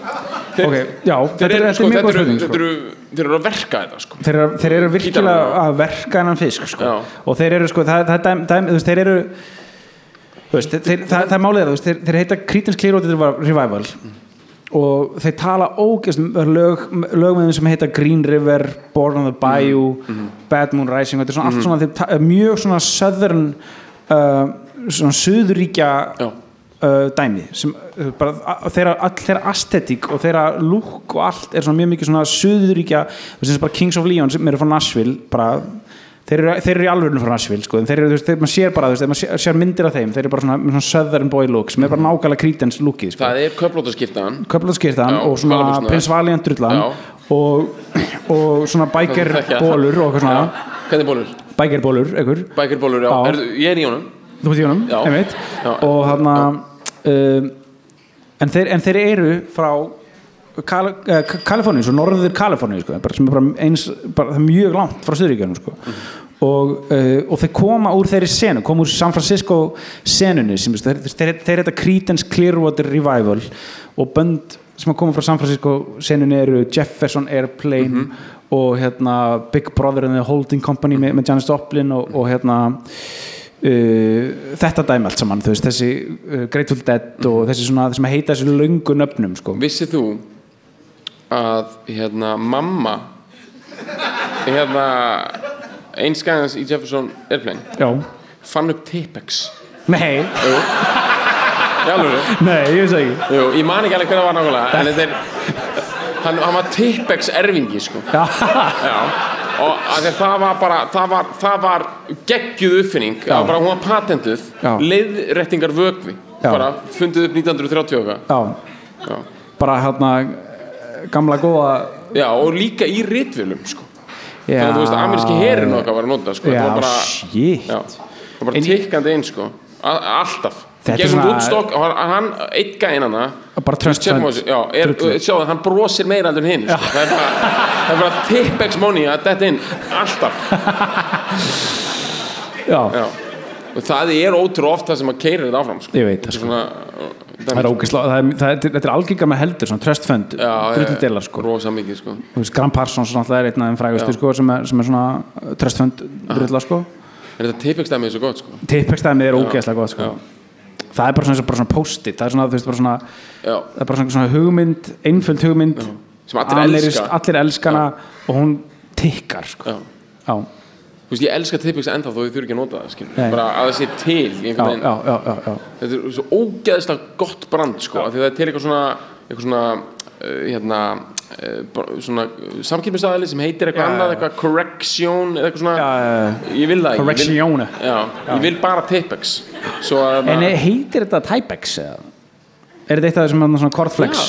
A: þetta er mjög góð spurning, sko. Þeir eru að verka þetta, sko. Þeir eru virkilega að verka þennan fisk, sko. Og þeir eru, sko, það þú veist, þeir eru, þú veist, það er málið, þú veist, þeir heita Creedence Clearwater Revival og þeir tala lög með þeim sem heita Green River, Born on the Bayou, Bad Moon Rising, þetta er svona allt svona, þeir mjög svona southern, svona suðuríkja dæmi sem bara þeirra aesthetic og þeirra look og allt er svona mjög mikið svona suðuríkja, þess að bara Kings of Leon sem eru frá Nashville, bara þeir eru í alvörinu frá Nashville, sko, en þeir eru, þú veist, þegar maður sér bara, þú veist, þegar maður sér myndir af þeim, þeir eru bara svona southern boy look sem er bara nákvæmlega Creedence lookið, sko. Það er köflóttaskirtan og svona Prince Valiant drullan og svona biker bólur og eitthvað svona. Hvernig bólur? Biker bólur, já. Ég er í honum. Þú ert í honum, einmitt. Og þarna en þeir eru frá Kaliforníu, svo norður Kaliforníu, sko, sem er bara eins, bara það er mjög langt frá Suðuríkjunum, sko. Og þeir koma úr þeirri senu, koma úr San Francisco senunni, sem þeir heita Creedence Clearwater Revival og bönd sem að koma frá San Francisco senunni eru Jefferson Airplane og Big Brother and the Holding Company með Janis Joplin og þetta dæmi allt saman, þú veist, þessi Grateful Dead og þessi svona, þessum að heita þessi löngu nöfnum, sko. Vissið þú að mamma einskæðans í Jefferson Airplane fann upp Tipex? Nei. Í alvöru? Nei, ég veist ekki. Jú, ég man ekki alveg hvernig það var nákvæmlega, en þetta er hann var Tipex erfingi, sko. Já. Og það var geggjuð uppfinning, það var bara, hún var patentuð, leiðréttingar vökvi, bara fundið upp 1930 Já. Bara gamla góða. Já, og líka í ritvélum, sko. Þannig að þú veist, ameríski herinn okkar var að nota, sko. Það var bara, það var bara tikkandi inn, sko. Alltaf. Gegnum Woodstock, hann eitt gæinn hana bara tröstfend sjáðu, hann brosir meira en hinn, sko. það er bara Tipex money að detta inn alltaf. Já. Og það er ótrúlega oft það sem að keyrir þetta áfram, sko. Ég veit það, sko. Það er ógeðslega, þetta er algengar með heldur, svona tröstfend drulludelar, sko. Rosa mikið, sko. Graham Parsons náttúrulega er einn af þeim frægustu, sko, sem er svona tröstfend drullar, sko. En þetta Tipex-dæmið er svo gott, sko. Tipex-dæmið er ógeðslega gott, sko. Það er bara svona post-it, það er svona, þú veist, bara svona það er bara svona hugmynd, einföld hugmynd sem allir elskana og hún tikkar, sko. Já. Þú veist, ég elska Tipex ennþá þó ég þurfi ekki að nota það, skilur. Bara að það sé til í einhvern veginn. Já. Þetta er svo ógeðslega gott brand, sko, af því það er til eitthvað svona svona samkeppnisaðili sem heitir eitthvað annað, eitthvað Correction eða eitthvað svona, ég vil það ekki. Correction. Ég vil bara Tipex. En heitir þetta Tipex eða? Er þetta eitt af þessum svona Cornflakes?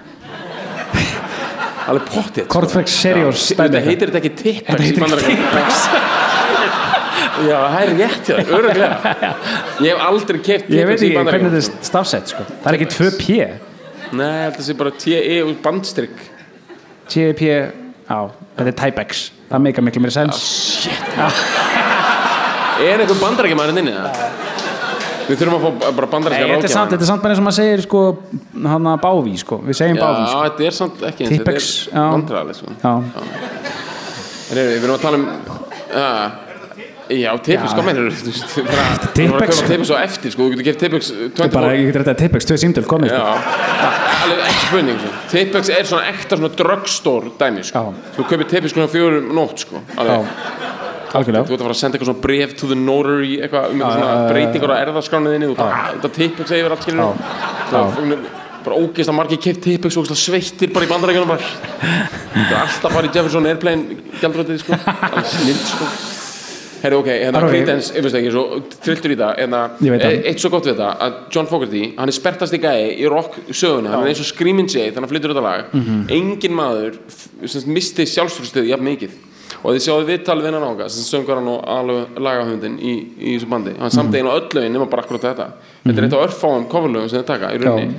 A: Alveg pottið. Cornflakes Serious. Þetta heitir þetta ekki Tipex? Þetta heitir ekki Tipex. Já, það er rétt hjá það, örugglega. Ég hef aldrei keypt Tipex í Bandaríkjunum. Ég veit ekki hvernig þetta er stafsett, sko. Það er ekki 2P. Nei, þetta sé bara TE og bandstrykk. TEP, þetta er Tipex. Það meikar miklu meira sens. Shit. Er einhver bandarækjamaðurinn inni, það? Við þurfum að fá bara bandaríska
B: Nei, þetta er samt bara eins og maður segir sko, hann að báví sko. Við segjum báví sko.
A: Já, þetta er samt ekki eins,
B: Tippex,
A: þetta er vandræðalegt sko. Við erum að tala um já, Tippex, hvað meinar þú?
B: Tippex
A: Tippex á eftir, sko, þú getur keypt Tippex 24.
B: Ég getur þetta Tippex, 2 símtöl komið sko.
A: Alveg ekki spurning sko. Tippex er svona ekta svona drugstore dæmi sko. Þú kaupir Tippex svona 4 nótt sko.
B: Algjörlega.
A: Þú ert að fara að senda eitthvað svona bréf to the notary eitthvað svona breytingar á erfðaskráninni þú bara, þetta Tippex yfir allt skilur bara ógeðslega margir keypt Tippex og sveittir bara í Bandaríkjunum bara alltaf bara í Jefferson Airplane gjaldrötið sko, alveg snill sko. Herri, ok, Creedence, ég veist ekki, svo trilltur í það eitt svo gott við þetta, að John Fogerty hann er sperrtasti gæi í rock söguna hann er eins og Screamin' Jay, þannig að flyttur þetta lag engin maður misti sjálfstrústið jafn mikið og þið sjáðu viðtal við hann ánga sem söngur hann og alveg lagahöfundin í þessu bandi hann samt einu öll lögin nema bara akkurat þetta þetta er eitt á örfáum coverlögum sem þið taka í rauninni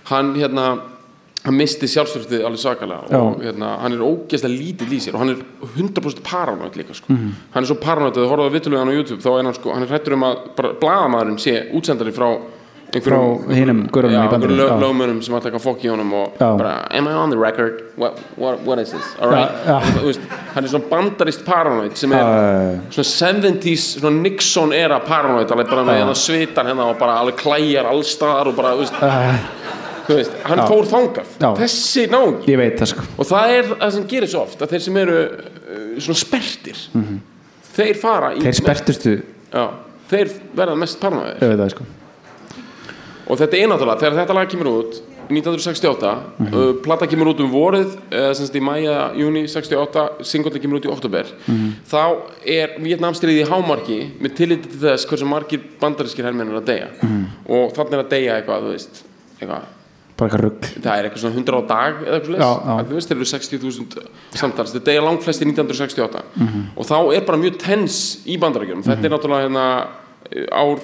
A: hann misti sjálfstörtið alveg svakalega og hann er ógeðslega lítill í sér og hann er 100% paranoid líka sko. Hann er svo paranoid að þið horfðu á viðtölu hann á YouTube þá er hann sko, hann er hrættur að bara blaðamaðurinn sé útsendari frá einhverjum
B: hinum görunum í bandinu
A: lögmönnum sem ætla ekki að fokk í honum og bara, am I on the record? What is this? Alright? Hann er svona bandarist paranoid sem er svona 70s svona Nixon era paranoid alveg bara með svitar hérna og bara alveg klæjar allstaðar og bara, þú veist, hann fór þangað þessi náungi
B: ég veit það sko
A: og það er það sem gerir svo oft að þeir sem eru svona sperrtir þeir fara í
B: þeir sperrtustu
A: þeir verða mest paranoiðir
B: ég veit það sko
A: og þetta er náttúrulega, þegar þetta lag kemur út 1968 plata kemur út vorið semst í maja, júni 68 singolli kemur út í október þá er Víetnamstríðið í hámarki með tilliti til þess hversu margir bandarískir hermenn eru að deyja og þannig er að deyja eitthvað, þú veist eitthvað
B: bara eitthvað rugl
A: það er eitthvað svona 100 á dag eða eitthvað leys þú veist þeir eru 60.000 samtals þetta deyja langflest í 1968 og þá er bara mjög tens í Bandaríkjunum þetta er náttúrulega ár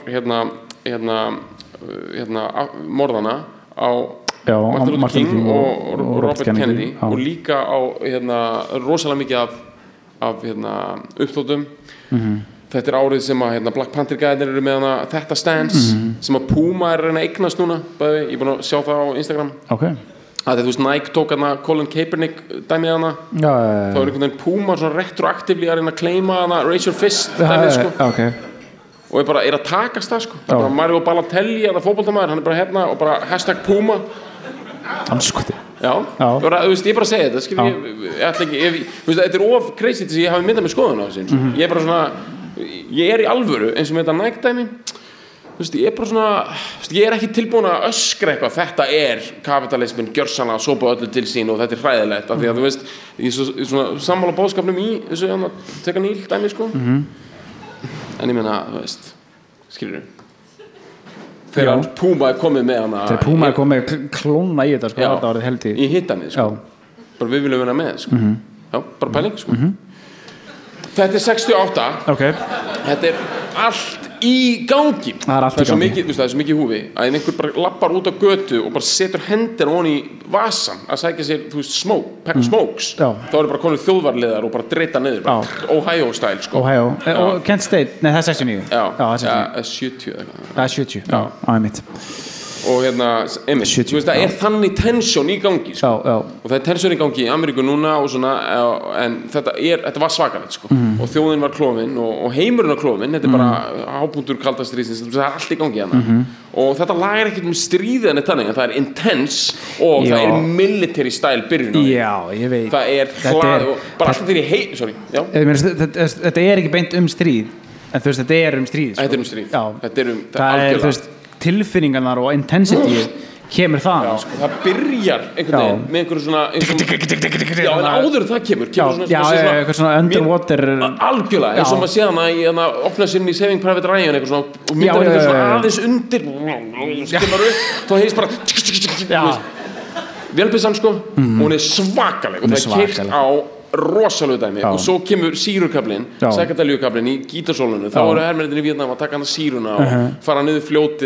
A: morðana á Martin Luther King og Robert Kennedy og líka á rosalega mikið af uppþóttum þetta er árið sem að Black Panther gæðir eru með þetta stance sem að Puma er að reyna að eignast núna bæði, ég er búin að sjá það á Instagram að þú veist Nike tók Colin Kaepernick dæmið þá er einhvern veginn Puma svona retroaktively að reyna að claima raise your fist dæmið sko og er bara að takast það sko það er bara Mario Balotelli fótboltamaður hann er bara hérna og bara #Puma
B: anskoti
A: bara, þú veist, ég bara segi þetta þetta er of crazy til þess að ég hafi myndað með skoðun á þessu ég er bara svona ég er í alvöru eins og með þetta Nike dæmi þú veist, ég er bara svona ég er ekki tilbúin að öskra eitthvað þetta er kapitalismin gjörsanlega að sópa öllu til sín og þetta er hræðilegt af því að þú veist, ég er svona sammála boðskapnum í þessu teka nýl dæmi sko en ég meina, þú veist skilur þegar Puma er komið með hana
B: þegar Puma er komið klóna í þetta sko þetta var heldi
A: í hittanið sko bara við viljum vera með sko já, bara pæling sko þetta er 68 þetta er allt í gangi það er svo mikið húfi að einhver bara lappar út á götu og bara setur hendir ofan í vasan að sækja sér, þú veist, pack of smokes þá eru bara konur þjóðvarliðar og bara dreita niður Ohio style sko
B: Ohio, og Kent State, nei það er 69
A: já, 70
B: það er 70, já, einmitt
A: og einmitt, þú veist, það er þannig tension í gangi sko. og það er tension í gangi í Ameríku núna og svona, en þetta var svakalegt sko. og þjóðin var klofin og heimurinn var klofin, þetta er bara hápunktur kalda stríðsins, það er allt í gangi hana og þetta lag er ekkert stríðið en þannig, það er intense og það er military style byrjun
B: já, ég veit
A: það er hlað og bara alltaf þegar ég
B: þetta er ekki beint stríð en þú veist, þetta er stríð
A: þetta er stríð, þetta er
B: algjörlega tilfinningarnar og intensity kemur það
A: sko. Það byrjar einhvern veginn með einhverju svona já, en áður það kemur
B: eitthvað svona underwater
A: algjörlega, eins og maður sé hana í opna sinni í Saving Private Ryan eitthvað svona, og myndar einhvern svona aðeins undir skemmar upp, þá heist bara vélbissan sko og hún er svakaleg og það er keyrt á rosalega dæmi og svo kemur sírurkablin sekadaljukablin í gítarsólunum þá eru hermennir í Víetnam að taka hana síruna og fara niður fljótið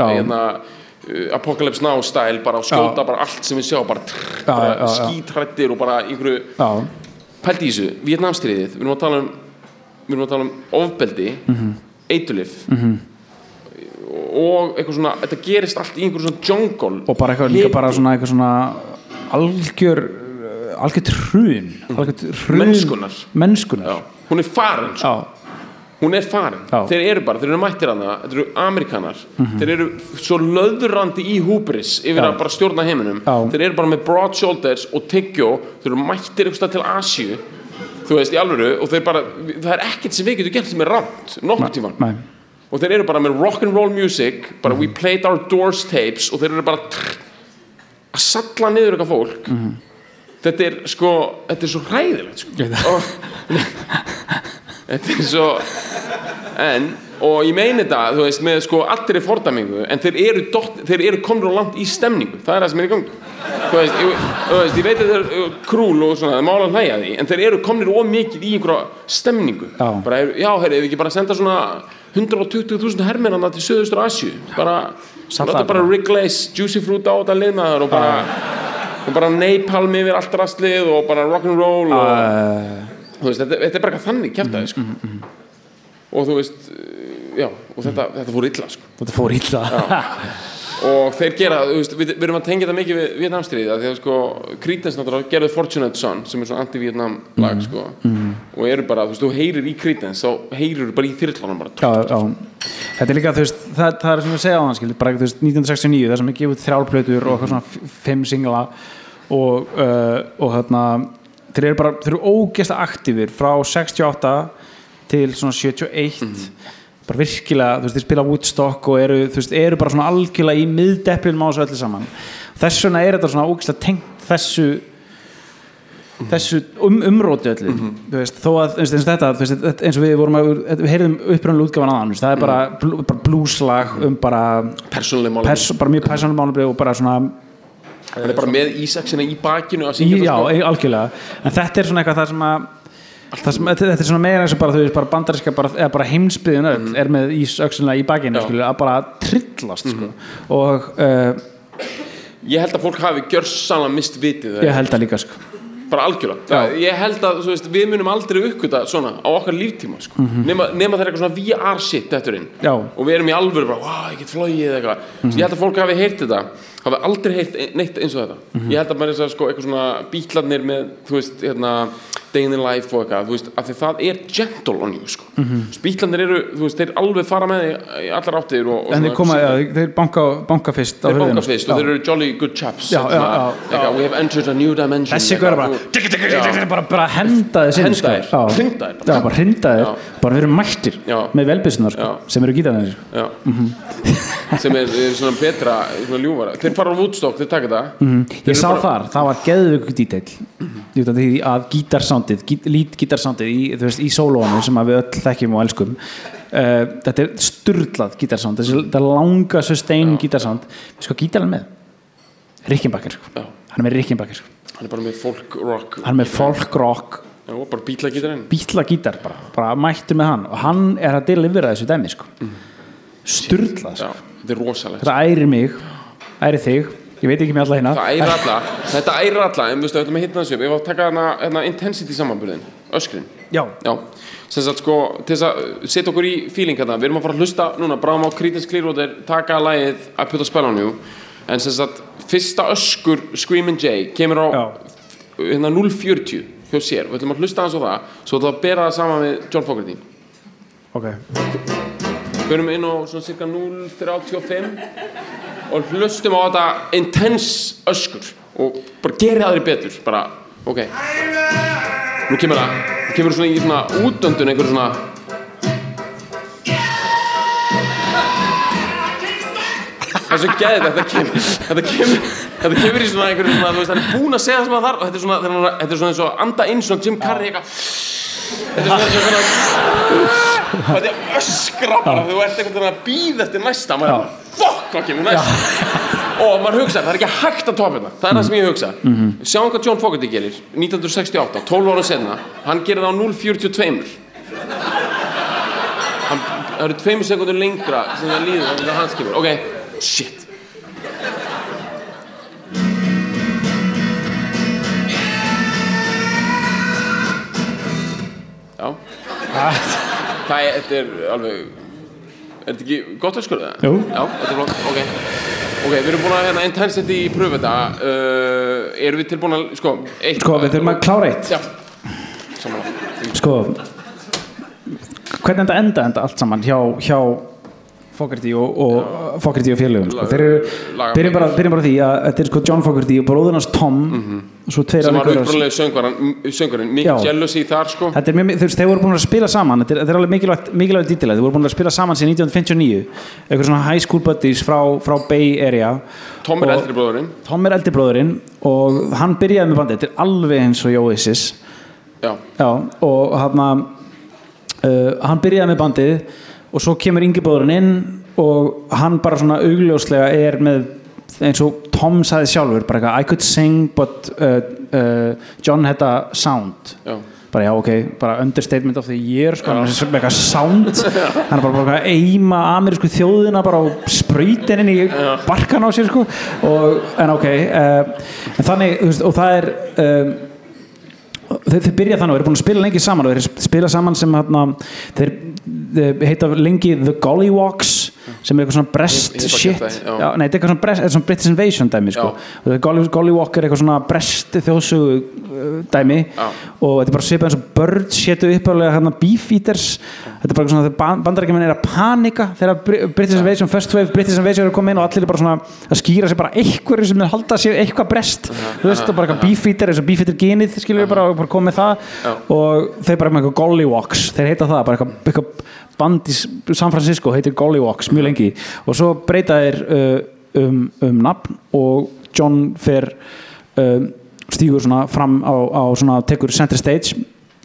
A: Apocalypse Now style bara og skjóta bara allt sem við sjá bara skítrættir og bara einhverju pældi í þessu, Víetnamstríðið við erum að tala um ofbeldi eiturlyf og eitthvað svona, þetta gerist allt í einhverjum svona jungle
B: og bara eitthvað líka bara svona eitthvað svona algjör hrun mennskunar
A: já. Hún er farin sko. Hún er farin, þeir eru mættir hana, þeir eru Amerikanar þeir eru svo löðrandi í húbris yfir að bara stjórna heiminum þeir eru bara með broad shoulders og tyggjó þeir eru mættir eitthvað til Asíu þú veist, í alvöru, og þeir bara það er ekkert sem við getum gert sem er rangt nokkuð tímann, og þeir eru bara með rock'n'roll music, bara we played our Doors tapes og þeir eru bara að salla niður eitthvað fólk þetta er svo hræðilegt sko. Þetta er svo og ég meina þetta, þú veist, með sko allri fordæmingu, en þeir eru komnir á langt í stemningu, það er það sem er í gangi þú veist, ég veit að þeir eru krúl og svona, það mála að hlæja því en þeir eru komnir ómikið í einhverja stemningu bara, ef við ekki bara senda svona 120.000 hermennana til Suðaustur Asíu bara Rick Lace, Juicy Fruit á þetta liðnaðar og bara napalm yfir allt rastlið og bara rock'n'roll og þú veist, þetta er bara eitthvað þannig kjaftaði sko. Og þú veist og þetta fór illa sko.
B: Þetta fór illa
A: og þeir gera, þú veist, við erum að tengja þetta mikið við Vietnamstríðið því að sko Creedence náttúrulega gerðu Fortunate Son sem er svona anti-Vietnam lag sko og eru bara, þú veist, þú heyrir í Creedence þá heyrir bara í þyrlanum bara
B: þetta er líka, þú veist, það er sem við segja á hann bara, þú veist, 1969, það sem er gefið 3 plötur og eitthvað svona 5 singla og þarna þeir eru ógeðslega aktífir frá 68 til svona 71 bara virkilega, þú veist, þeir spila Woodstock og eru bara svona algjörlega í miðdeplinum á þessu öllu saman þess vegna er þetta svona ógeðslega tengt þessu umróti öllu þú veist, þó að eins og þetta, þú veist, eins og við heyrðum upprunalega útgáfan aðan, það er bara blueslag bara
A: persónuleg málefni
B: bara mjög persónuleg málefni og bara svona
A: hann er bara með ísaksina í bakinu að syngja
B: algjörlega, en þetta er svona eitthvað þetta er svona meira eins og bara, þú veist, bara bandaríska eða bara heimsbyðin er með ísöxuna í bakinu að bara trillast sko. Og
A: ég held að fólk hafi gjörsamlega mist vitið
B: ég held að líka sko.
A: bara algjörlega, ég held að þú veist, við munum aldrei uppgöta svona á okkar líftíma sko. nema það er eitthvað svona VR shit þetta inn og við erum í alvöru bara, ég get flogið eitthvað ég held að fólk hafi heyrt þetta hafi aldrei heyrt neitt eins og þetta ég held að maður er sko, eitthvað svona bítlarnir með, þú veist, hérna Day in the Life og eitthvað, þú veist, af því það er gentle on you, sko bítlarnir eru, þú veist, þeir alveg fara með í allar áttir og
B: en þeir banka fyrst
A: og þeir eru jolly good chaps we have entered a new dimension
B: þessi bara henda þér bara við erum mættir með velbyssunar sem eru gítarnir
A: sem er svona betra svona ljúfara, þeir fara á Woodstock, þeir taka það
B: ég sá það var geðveikur detail að gítarsándið í sólóanu sem við öll þekkjum og elskum þetta er sturlað gítarsánd þetta er langa sustain gítarsánd við sko gítarinn með Rickenbacker hann er með Rickenbacker
A: hann er bara með folk rock
B: og
A: bara
B: bítla-gítar bara mættur með hann og hann er að delivera þessu dæmi sko sturlað sko.
A: þetta er rosalegt
B: þetta ærir mig, ærir þig ég veit ekki með alla hérna
A: þetta ærir alla, en við ætlum að hitta þessu ég var að taka hana intensity samanburðin öskrin sem sagt sko, til þess að setja okkur í feeling hérna, við erum að fara að hlusta núna bráðum á Creedence Clearwater, taka lagið I Put a Spell on You, en sem sagt fyrsta öskur Screamin' Jay kemur á hérna 0.40 hjá sér, við ætlum að hlusta hans á það svo ætlum að bera það saman með John Fogerty við erum inn á svona cirka 0.35 og hlustum á þetta intense öskur og bara gerið aðri betur bara, ok nú kemur svona í svona útöndun einhver svona það er svo gæðið þetta kemur í svona einhver svona, þú veist, hann er búinn að segja það sem það þarf og þetta er svona eins og anda inn svona Jim Carrey eitthvað þetta er svona þetta er öskra bara þú ert einhvern veginn að bíða eftir næsta maður er bara, fuck, hvað kemur næsta og maður hugsa, það er ekki hægt að topa þetta það er það sem ég hugsa sjáum hvað John Fogerty gerir 1968, 12 ára senna hann gerir það á 0.42 það eru 2 sekúndur lengra sem það líður þegar hans kemur ok, shit þetta er alveg þetta ekki gott að skurða?
B: Jú.
A: Já, þetta flott, ok, við erum búin að hérna intensity í pröfu þetta erum við tilbúin að, við
B: þurfum að klára eitt
A: Já, samanlega
B: hvernig enda allt saman hjá Fogarty og Fogarty og félögum þeir eru byrjum bara því að þetta er John Fogarty og bróðir hans Tom svo tveir
A: sem var upprunalega söngvarinn mikið jealousy þar
B: þetta er mjög, þeir voru búin að spila saman þetta er alveg mikilvægt dítilega þeir voru búin að spila saman síðan 1959 eitthvað svona high school buddies frá Bay Area
A: Tom er eldri bróðurinn
B: og hann byrjaði með bandið þetta er alveg eins og Oasis já og hann byrjaði með bandið og svo kemur Ingi bróðurinn inn og hann bara svona augljóslega er með eins og Tom sagði sjálfur bara eitthvað, I could sing but John had a sound bara bara understatement of the year hann er svona eitthvað sound hann er bara að eima amerísku þjóðina bara og sprautin inn í barkan á sér en þannig og það er þeir byrja þannig og eru búin að spila lengi saman og þeir spila saman sem þeir heita lengi The Gollywalks sem er eitthvað svona breast shit þetta er eitthvað svona breast, þetta er svona British Invasion dæmi Gollywalk er eitthvað svona breast þjóðsögu dæmi og þetta er bara svipað eins og Bird setu upphaflega Beef Eaters þetta er bara svona bandarækjumenn er að panika þegar British Invasion, First Wave British Invasion er að koma inn og allir er bara svona að skýra sig bara einhverju sem er halda sér eitthvað breast þú veist það bara eitthvað Beef Eater eins og Beef Eater genið skilur við bara koma með það og þeir bara eitthvað Gollywalks þeir heita það bara eitthvað band í San Francisco heitir Gollywalks mjög lengi og svo breyta þeir nafn og John fer stígur svona fram á svona tekur center stage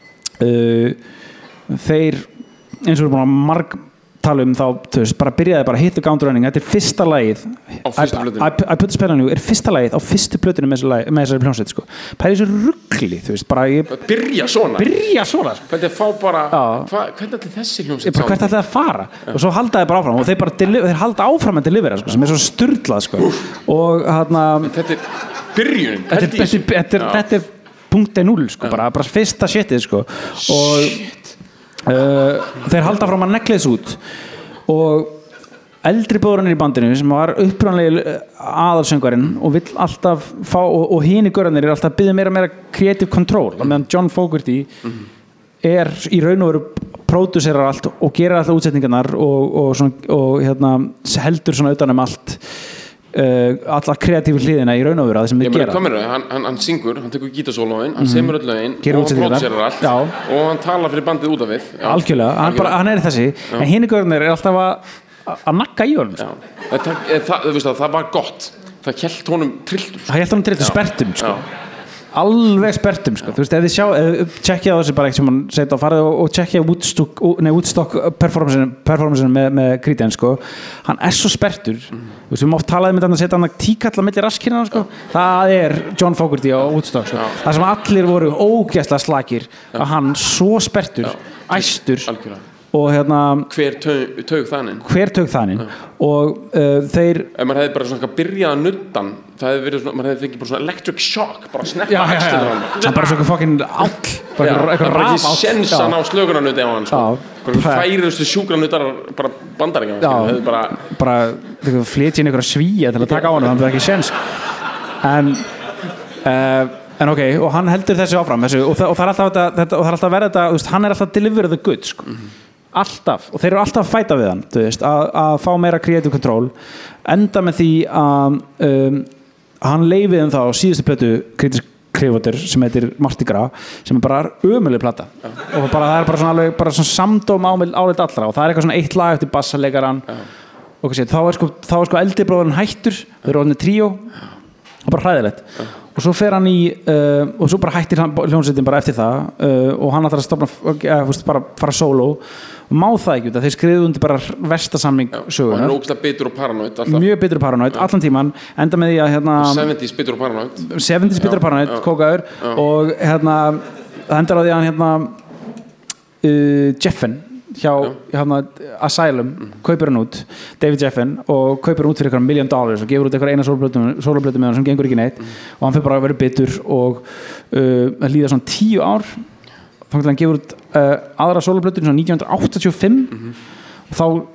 B: þeir eins og við erum búin að marg tala þá, þú veist, bara byrjaði bara hit the ground running, þetta er fyrsta lagið
A: á fyrstu plötunni
B: I put the spell on you er fyrsta lagið á fyrstu plötunni með þessari hljómsveit pæði þessu ruggli, þú veist, bara
A: byrja svona hvernig að fá bara, hvernig allir þessi hljómsveit
B: hvert allir að fara og svo halda þeir bara áfram og þeir halda áfram að delivera, sem er svo sturlað og þetta
A: er byrjunin
B: þetta er punkti 0, bara fyrsta shitið og þeir halda fram að negla þessu út og eldri bróðurinn í bandinu sem var upprunalegi aðalsöngvarinn og vill alltaf fá og hini görðanir er alltaf að byggja meira creative control meðan John Fogarty er í raun og veru pródúserar allt og gerir alltaf útsetningarnar og heldur svona utan allt alla kreatífu hliðina í raun og veru að það sem við gera
A: hann syngur, hann tekur gítarsólóin hann semur öll lögin og hann pródúserar allt og hann talar fyrir bandið út af við
B: algjörlega, hann er þessi en hini görðanir er alltaf að nakka í honum
A: það var gott það hélt honum trilltum
B: sperrtum alveg sperrtum þú veist, ef þið tjekkja á þessu bara ekki sem hann setja á farið og tjekkja Woodstock performance með Creedence hann er svo sperrtur þú veist, við mátt talaði með þetta að setja hann að tíkalla milli raskina það er John Fogarty á Woodstock það sem allir voru ógeðslega slakir að hann svo sperrtur æstur og
A: hver taug þaninn
B: og þeir
A: ef maður hefði bara svona byrjað að nuddan það hefði verið svona, maður hefði fengið bara svona electric shock bara sneppa
B: axlir hann bara svona fucking áll
A: bara ekki sensan á slökunanutti á hann bara færustu sjúkranuttar bara bandaríkjana
B: bara flytja inn einhverja svíja til að taka á hann það er ekki sens en ok, og hann heldur þessu áfram og það er alltaf að vera þetta hann er alltaf að deliver the goods alltaf, og þeir eru alltaf að fæta við hann veist, að fá meira creative control enda með því að hann leyfið þá síðustu plötu Creedence Clearwater sem heitir Mardi Gras sem er bara ömuleg plata og það er bara svona, alveg, bara svona samdóm álit allra og það er eitthvað svona eitt lag eftir bassalegaran og þá er eldri bróðurinn hættur þeir eru orðinni tríó og bara hræðilegt og svo fer hann í og svo bara hættir hljómsveitin bara eftir það og hann ætlar að stopna bara fara solo og má það ekki út að þeir skriðu undir bara verstasamning sögunar
A: og hann er ógeðslega bitur og paranoid
B: mjög bitur og paranoid allan tíman enda með því að
A: 70s bitur og paranoid
B: 70s bitur og paranoid kókaður og það endar á því að hann Jeffen hjá Asylum kaupir hann út, David Jeffen og kaupir hann út fyrir $1 million og gefur út eitthvað eina sólarblötu með hann sem gengur ekki neitt og hann fyrir bara að vera bitur og það líða svona 10 ár þá hann gefur út aðra sólarblötu svona 1985 og þá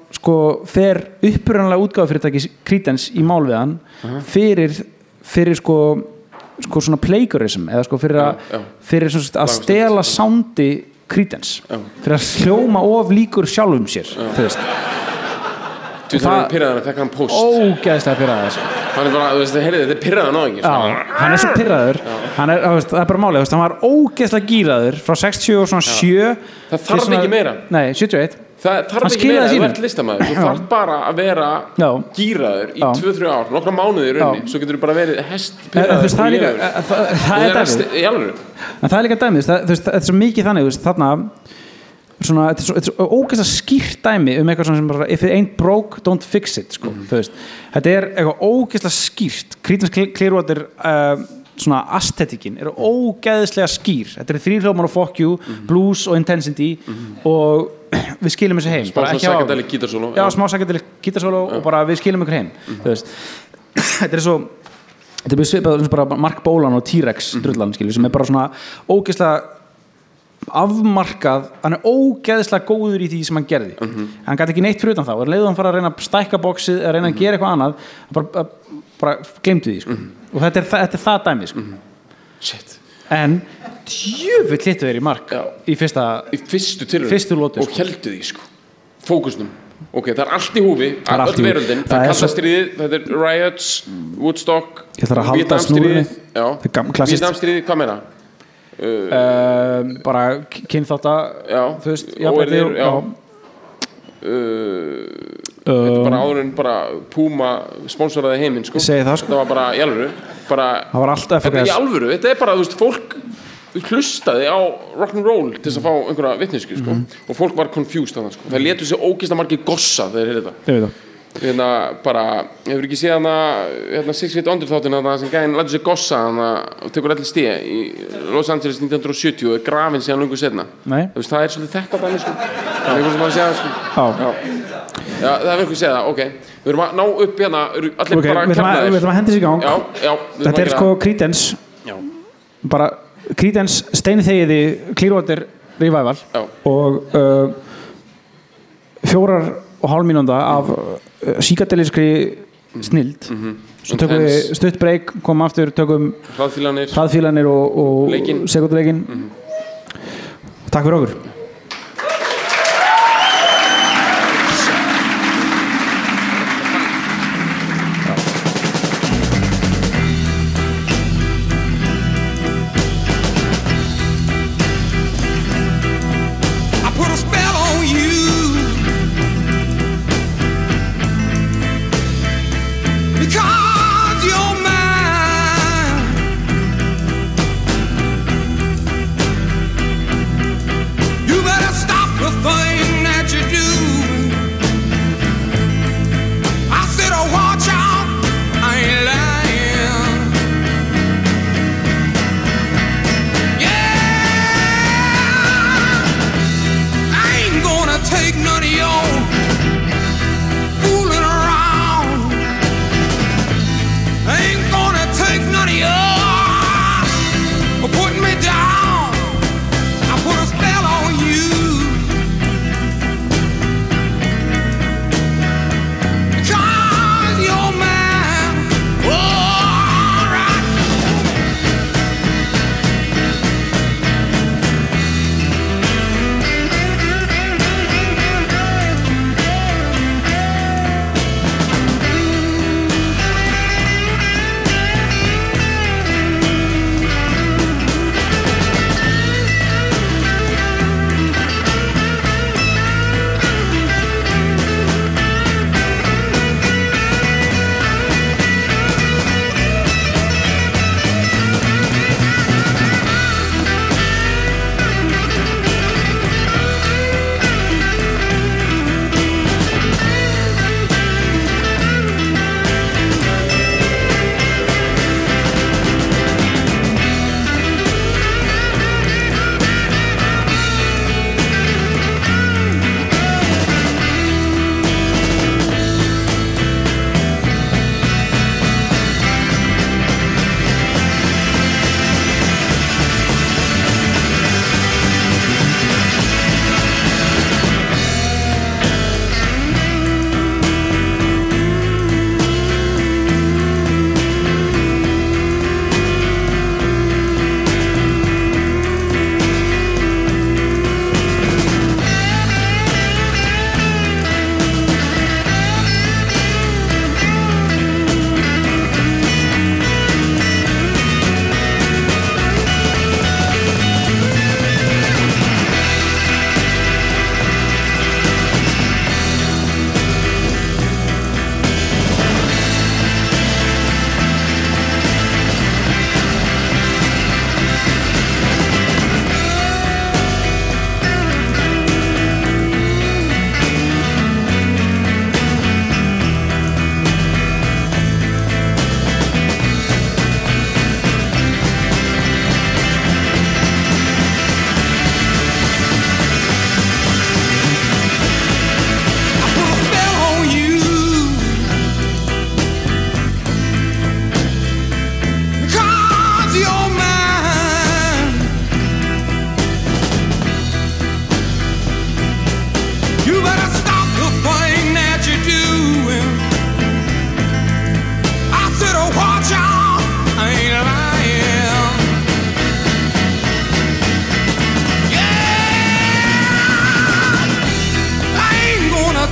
B: sko fer upprunalega útgáfufyrirtæki Creedence í mál við hann fyrir sko svona plagiarism eða sko fyrir svona að stela soundi Creedence fyrir að hljóma of líkur sjálfum sér þú veist
A: Þú þarf að pirraður að fekk hann post
B: ógeðslega pirraður
A: hann bara, þú veist, heyrðu, þetta er pirraður náðingi
B: hann er svo pirraður það er bara málið, hann var ógeðslega gíraður frá 67
A: það þarf ekki meira
B: nei, 71
A: það þarf ekki meira, þú ert listamaður þú þarf bara að vera gíraður í 2-3 ár, nokkra mánuði í rauninni svo getur þú bara verið pirraður
B: það er líka dæmið það er svo mikið þannig þarna svona, þetta er svo ógeðslega skýrt dæmi eitthvað sem bara if it ain't broke, don't fix it sko, þetta er eitthvað ógeðslega skýrt Creedence Clearwater svona aesthetikin er ógeðslega skýr þetta er 3 hljómar og fuck you blues og intensity og við skilum þessu heim
A: smá psychedelic gítarsóló
B: smá psychedelic gítarsóló og bara við skilum ykkur heim þetta er svipað eins og bara Mark Bolan og T-Rex drullan sem er bara svona ógeðslega afmarkað, hann er ógeðslega góður í því sem hann gerði hann gæti ekki neitt fyrir utan þá, leiður hann fara að reyna að stækka boxið, að reyna að gera eitthvað annað bara gleymdu því sko. og þetta er það dæmi sko. en djöfull hittu þeir í mark í fyrstu lótu
A: og heldu því sko. fókusnum ok, það er allt í húfi, öll veröldin það er kallastríðið, þetta er Riots Woodstock, Vietnamstríðið Vietnamstríðið, hvað meina?
B: bara kynþátta þú veist
A: óerðir þetta er bara áður en bara Puma sponsoraði heiminn sko. þetta var bara í alvöru það var alltaf þetta er í alvöru, þetta er bara þú veist fólk hlustaði á rock'n'roll til þess að fá einhverja vitnesku sko. og fólk var confused á það sko. það letu sig ógeðslega margir gossa þegar þeir heyrðu þetta bara, hefur ekki séð hana 6 Feet Under þáttina sem gæðin lætur sig gossa og tekur allir stíð í Los Angeles 1970 og er grafinn síðan lungu setna það er svolítið þetta dæmi sko. það er einhvern sem maður séð sko. það er einhvern séð það, ok við erum að ná upp hérna allir bara kemnaðir
B: við erum að henda sér í gang þetta er sko Creedence bara Creedence steinþegiði Clearwater Revival og 4,5 mínúnda af psykedeliskri snild svo tökum við stutt break komum aftur, tökum hraðfílanir og sekúnduleikin takk fyrir okkur
D: You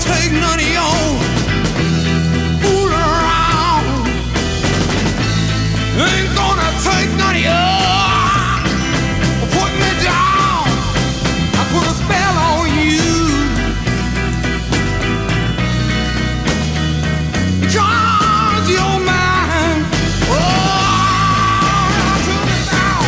D: take none of your fool around. Ain't gonna take none of your put me down. I put a spell on you. Because you're mine. Oh, took it down.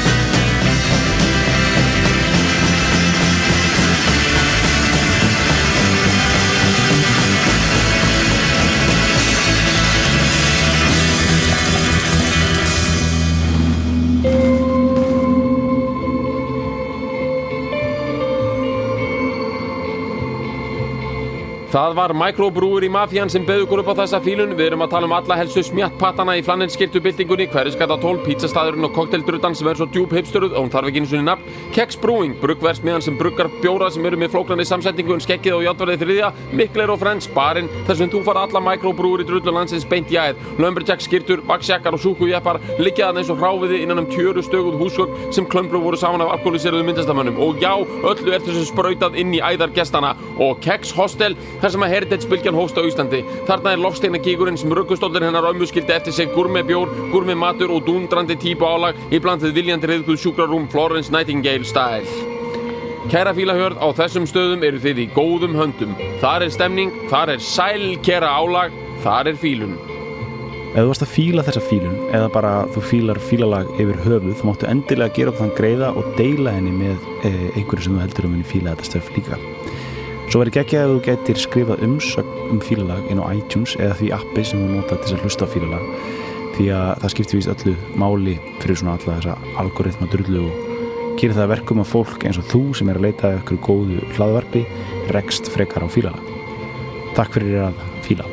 A: Það var Microbrúur í Mafían sem bauð okkur upp á þessa fílun. Við erum að tala um alla helstu smjattpattana í flannelskirtubyltingunni, Hverfisgata 12, pítsastaðurinn og kokteildruddan sem er svo djúp hipstöruð og hún þarf ekki einu sinni nafn. Kex Brewing, bruggversmiðan sem bruggar bjóra sem eru með flóknari samsetningu en skeggið og játvarðið þriðja, Mikler og Friends, barinn, þar sem þú fara alla Microbrúur í drullu landsins beint í æð. Lumberjack skyrtur, vaxjakkar og súkujeppar liggja þarna eins og hráviði innan tjöru stöguð húsgögn sem klömbru voru saman af alkoholiseruðum myndlistarmönnum. Og já, öllu er þessu sprautað inn í æðar gestana. Og Kex Hostel, þar sem að Heritage-bylgjan hófst á Íslandi. Þarna er loftsteinagígurinn sem ruggustóldur hennar ömmu skildi eftir sig gúrmebjór, gúrmematur og dúndrandi típu álag í bland við viljandi ryðguð sjúkrarúm Florence Nightingale style. Kæra fílahjörð, á þessum stöðum eru þið í góðum höndum. Þar er stemning, þar er sælkera álag, þar er fílun.
B: Ef þú varst að fíla þessa fílun eða bara þú fílar fílalag yfir höfuð þá máttu endilega gera upp þann greiða og deila henni með einhverju sem þú heldur muni fíla þetta stöf líka. Svo verður geggjað að þú getur skrifað umsögn fílalag inn á iTunes eða því appi sem þú nota til að hlusta á fílalag, því að það skiptir víst öllu máli fyrir svona alla þessa algoritma drullu og gerir það verkum að fólk eins og þú sem er að leita að ykkur góðu hlaðvarpi rekst frekar á fílalag. Takk fyrir að fíla.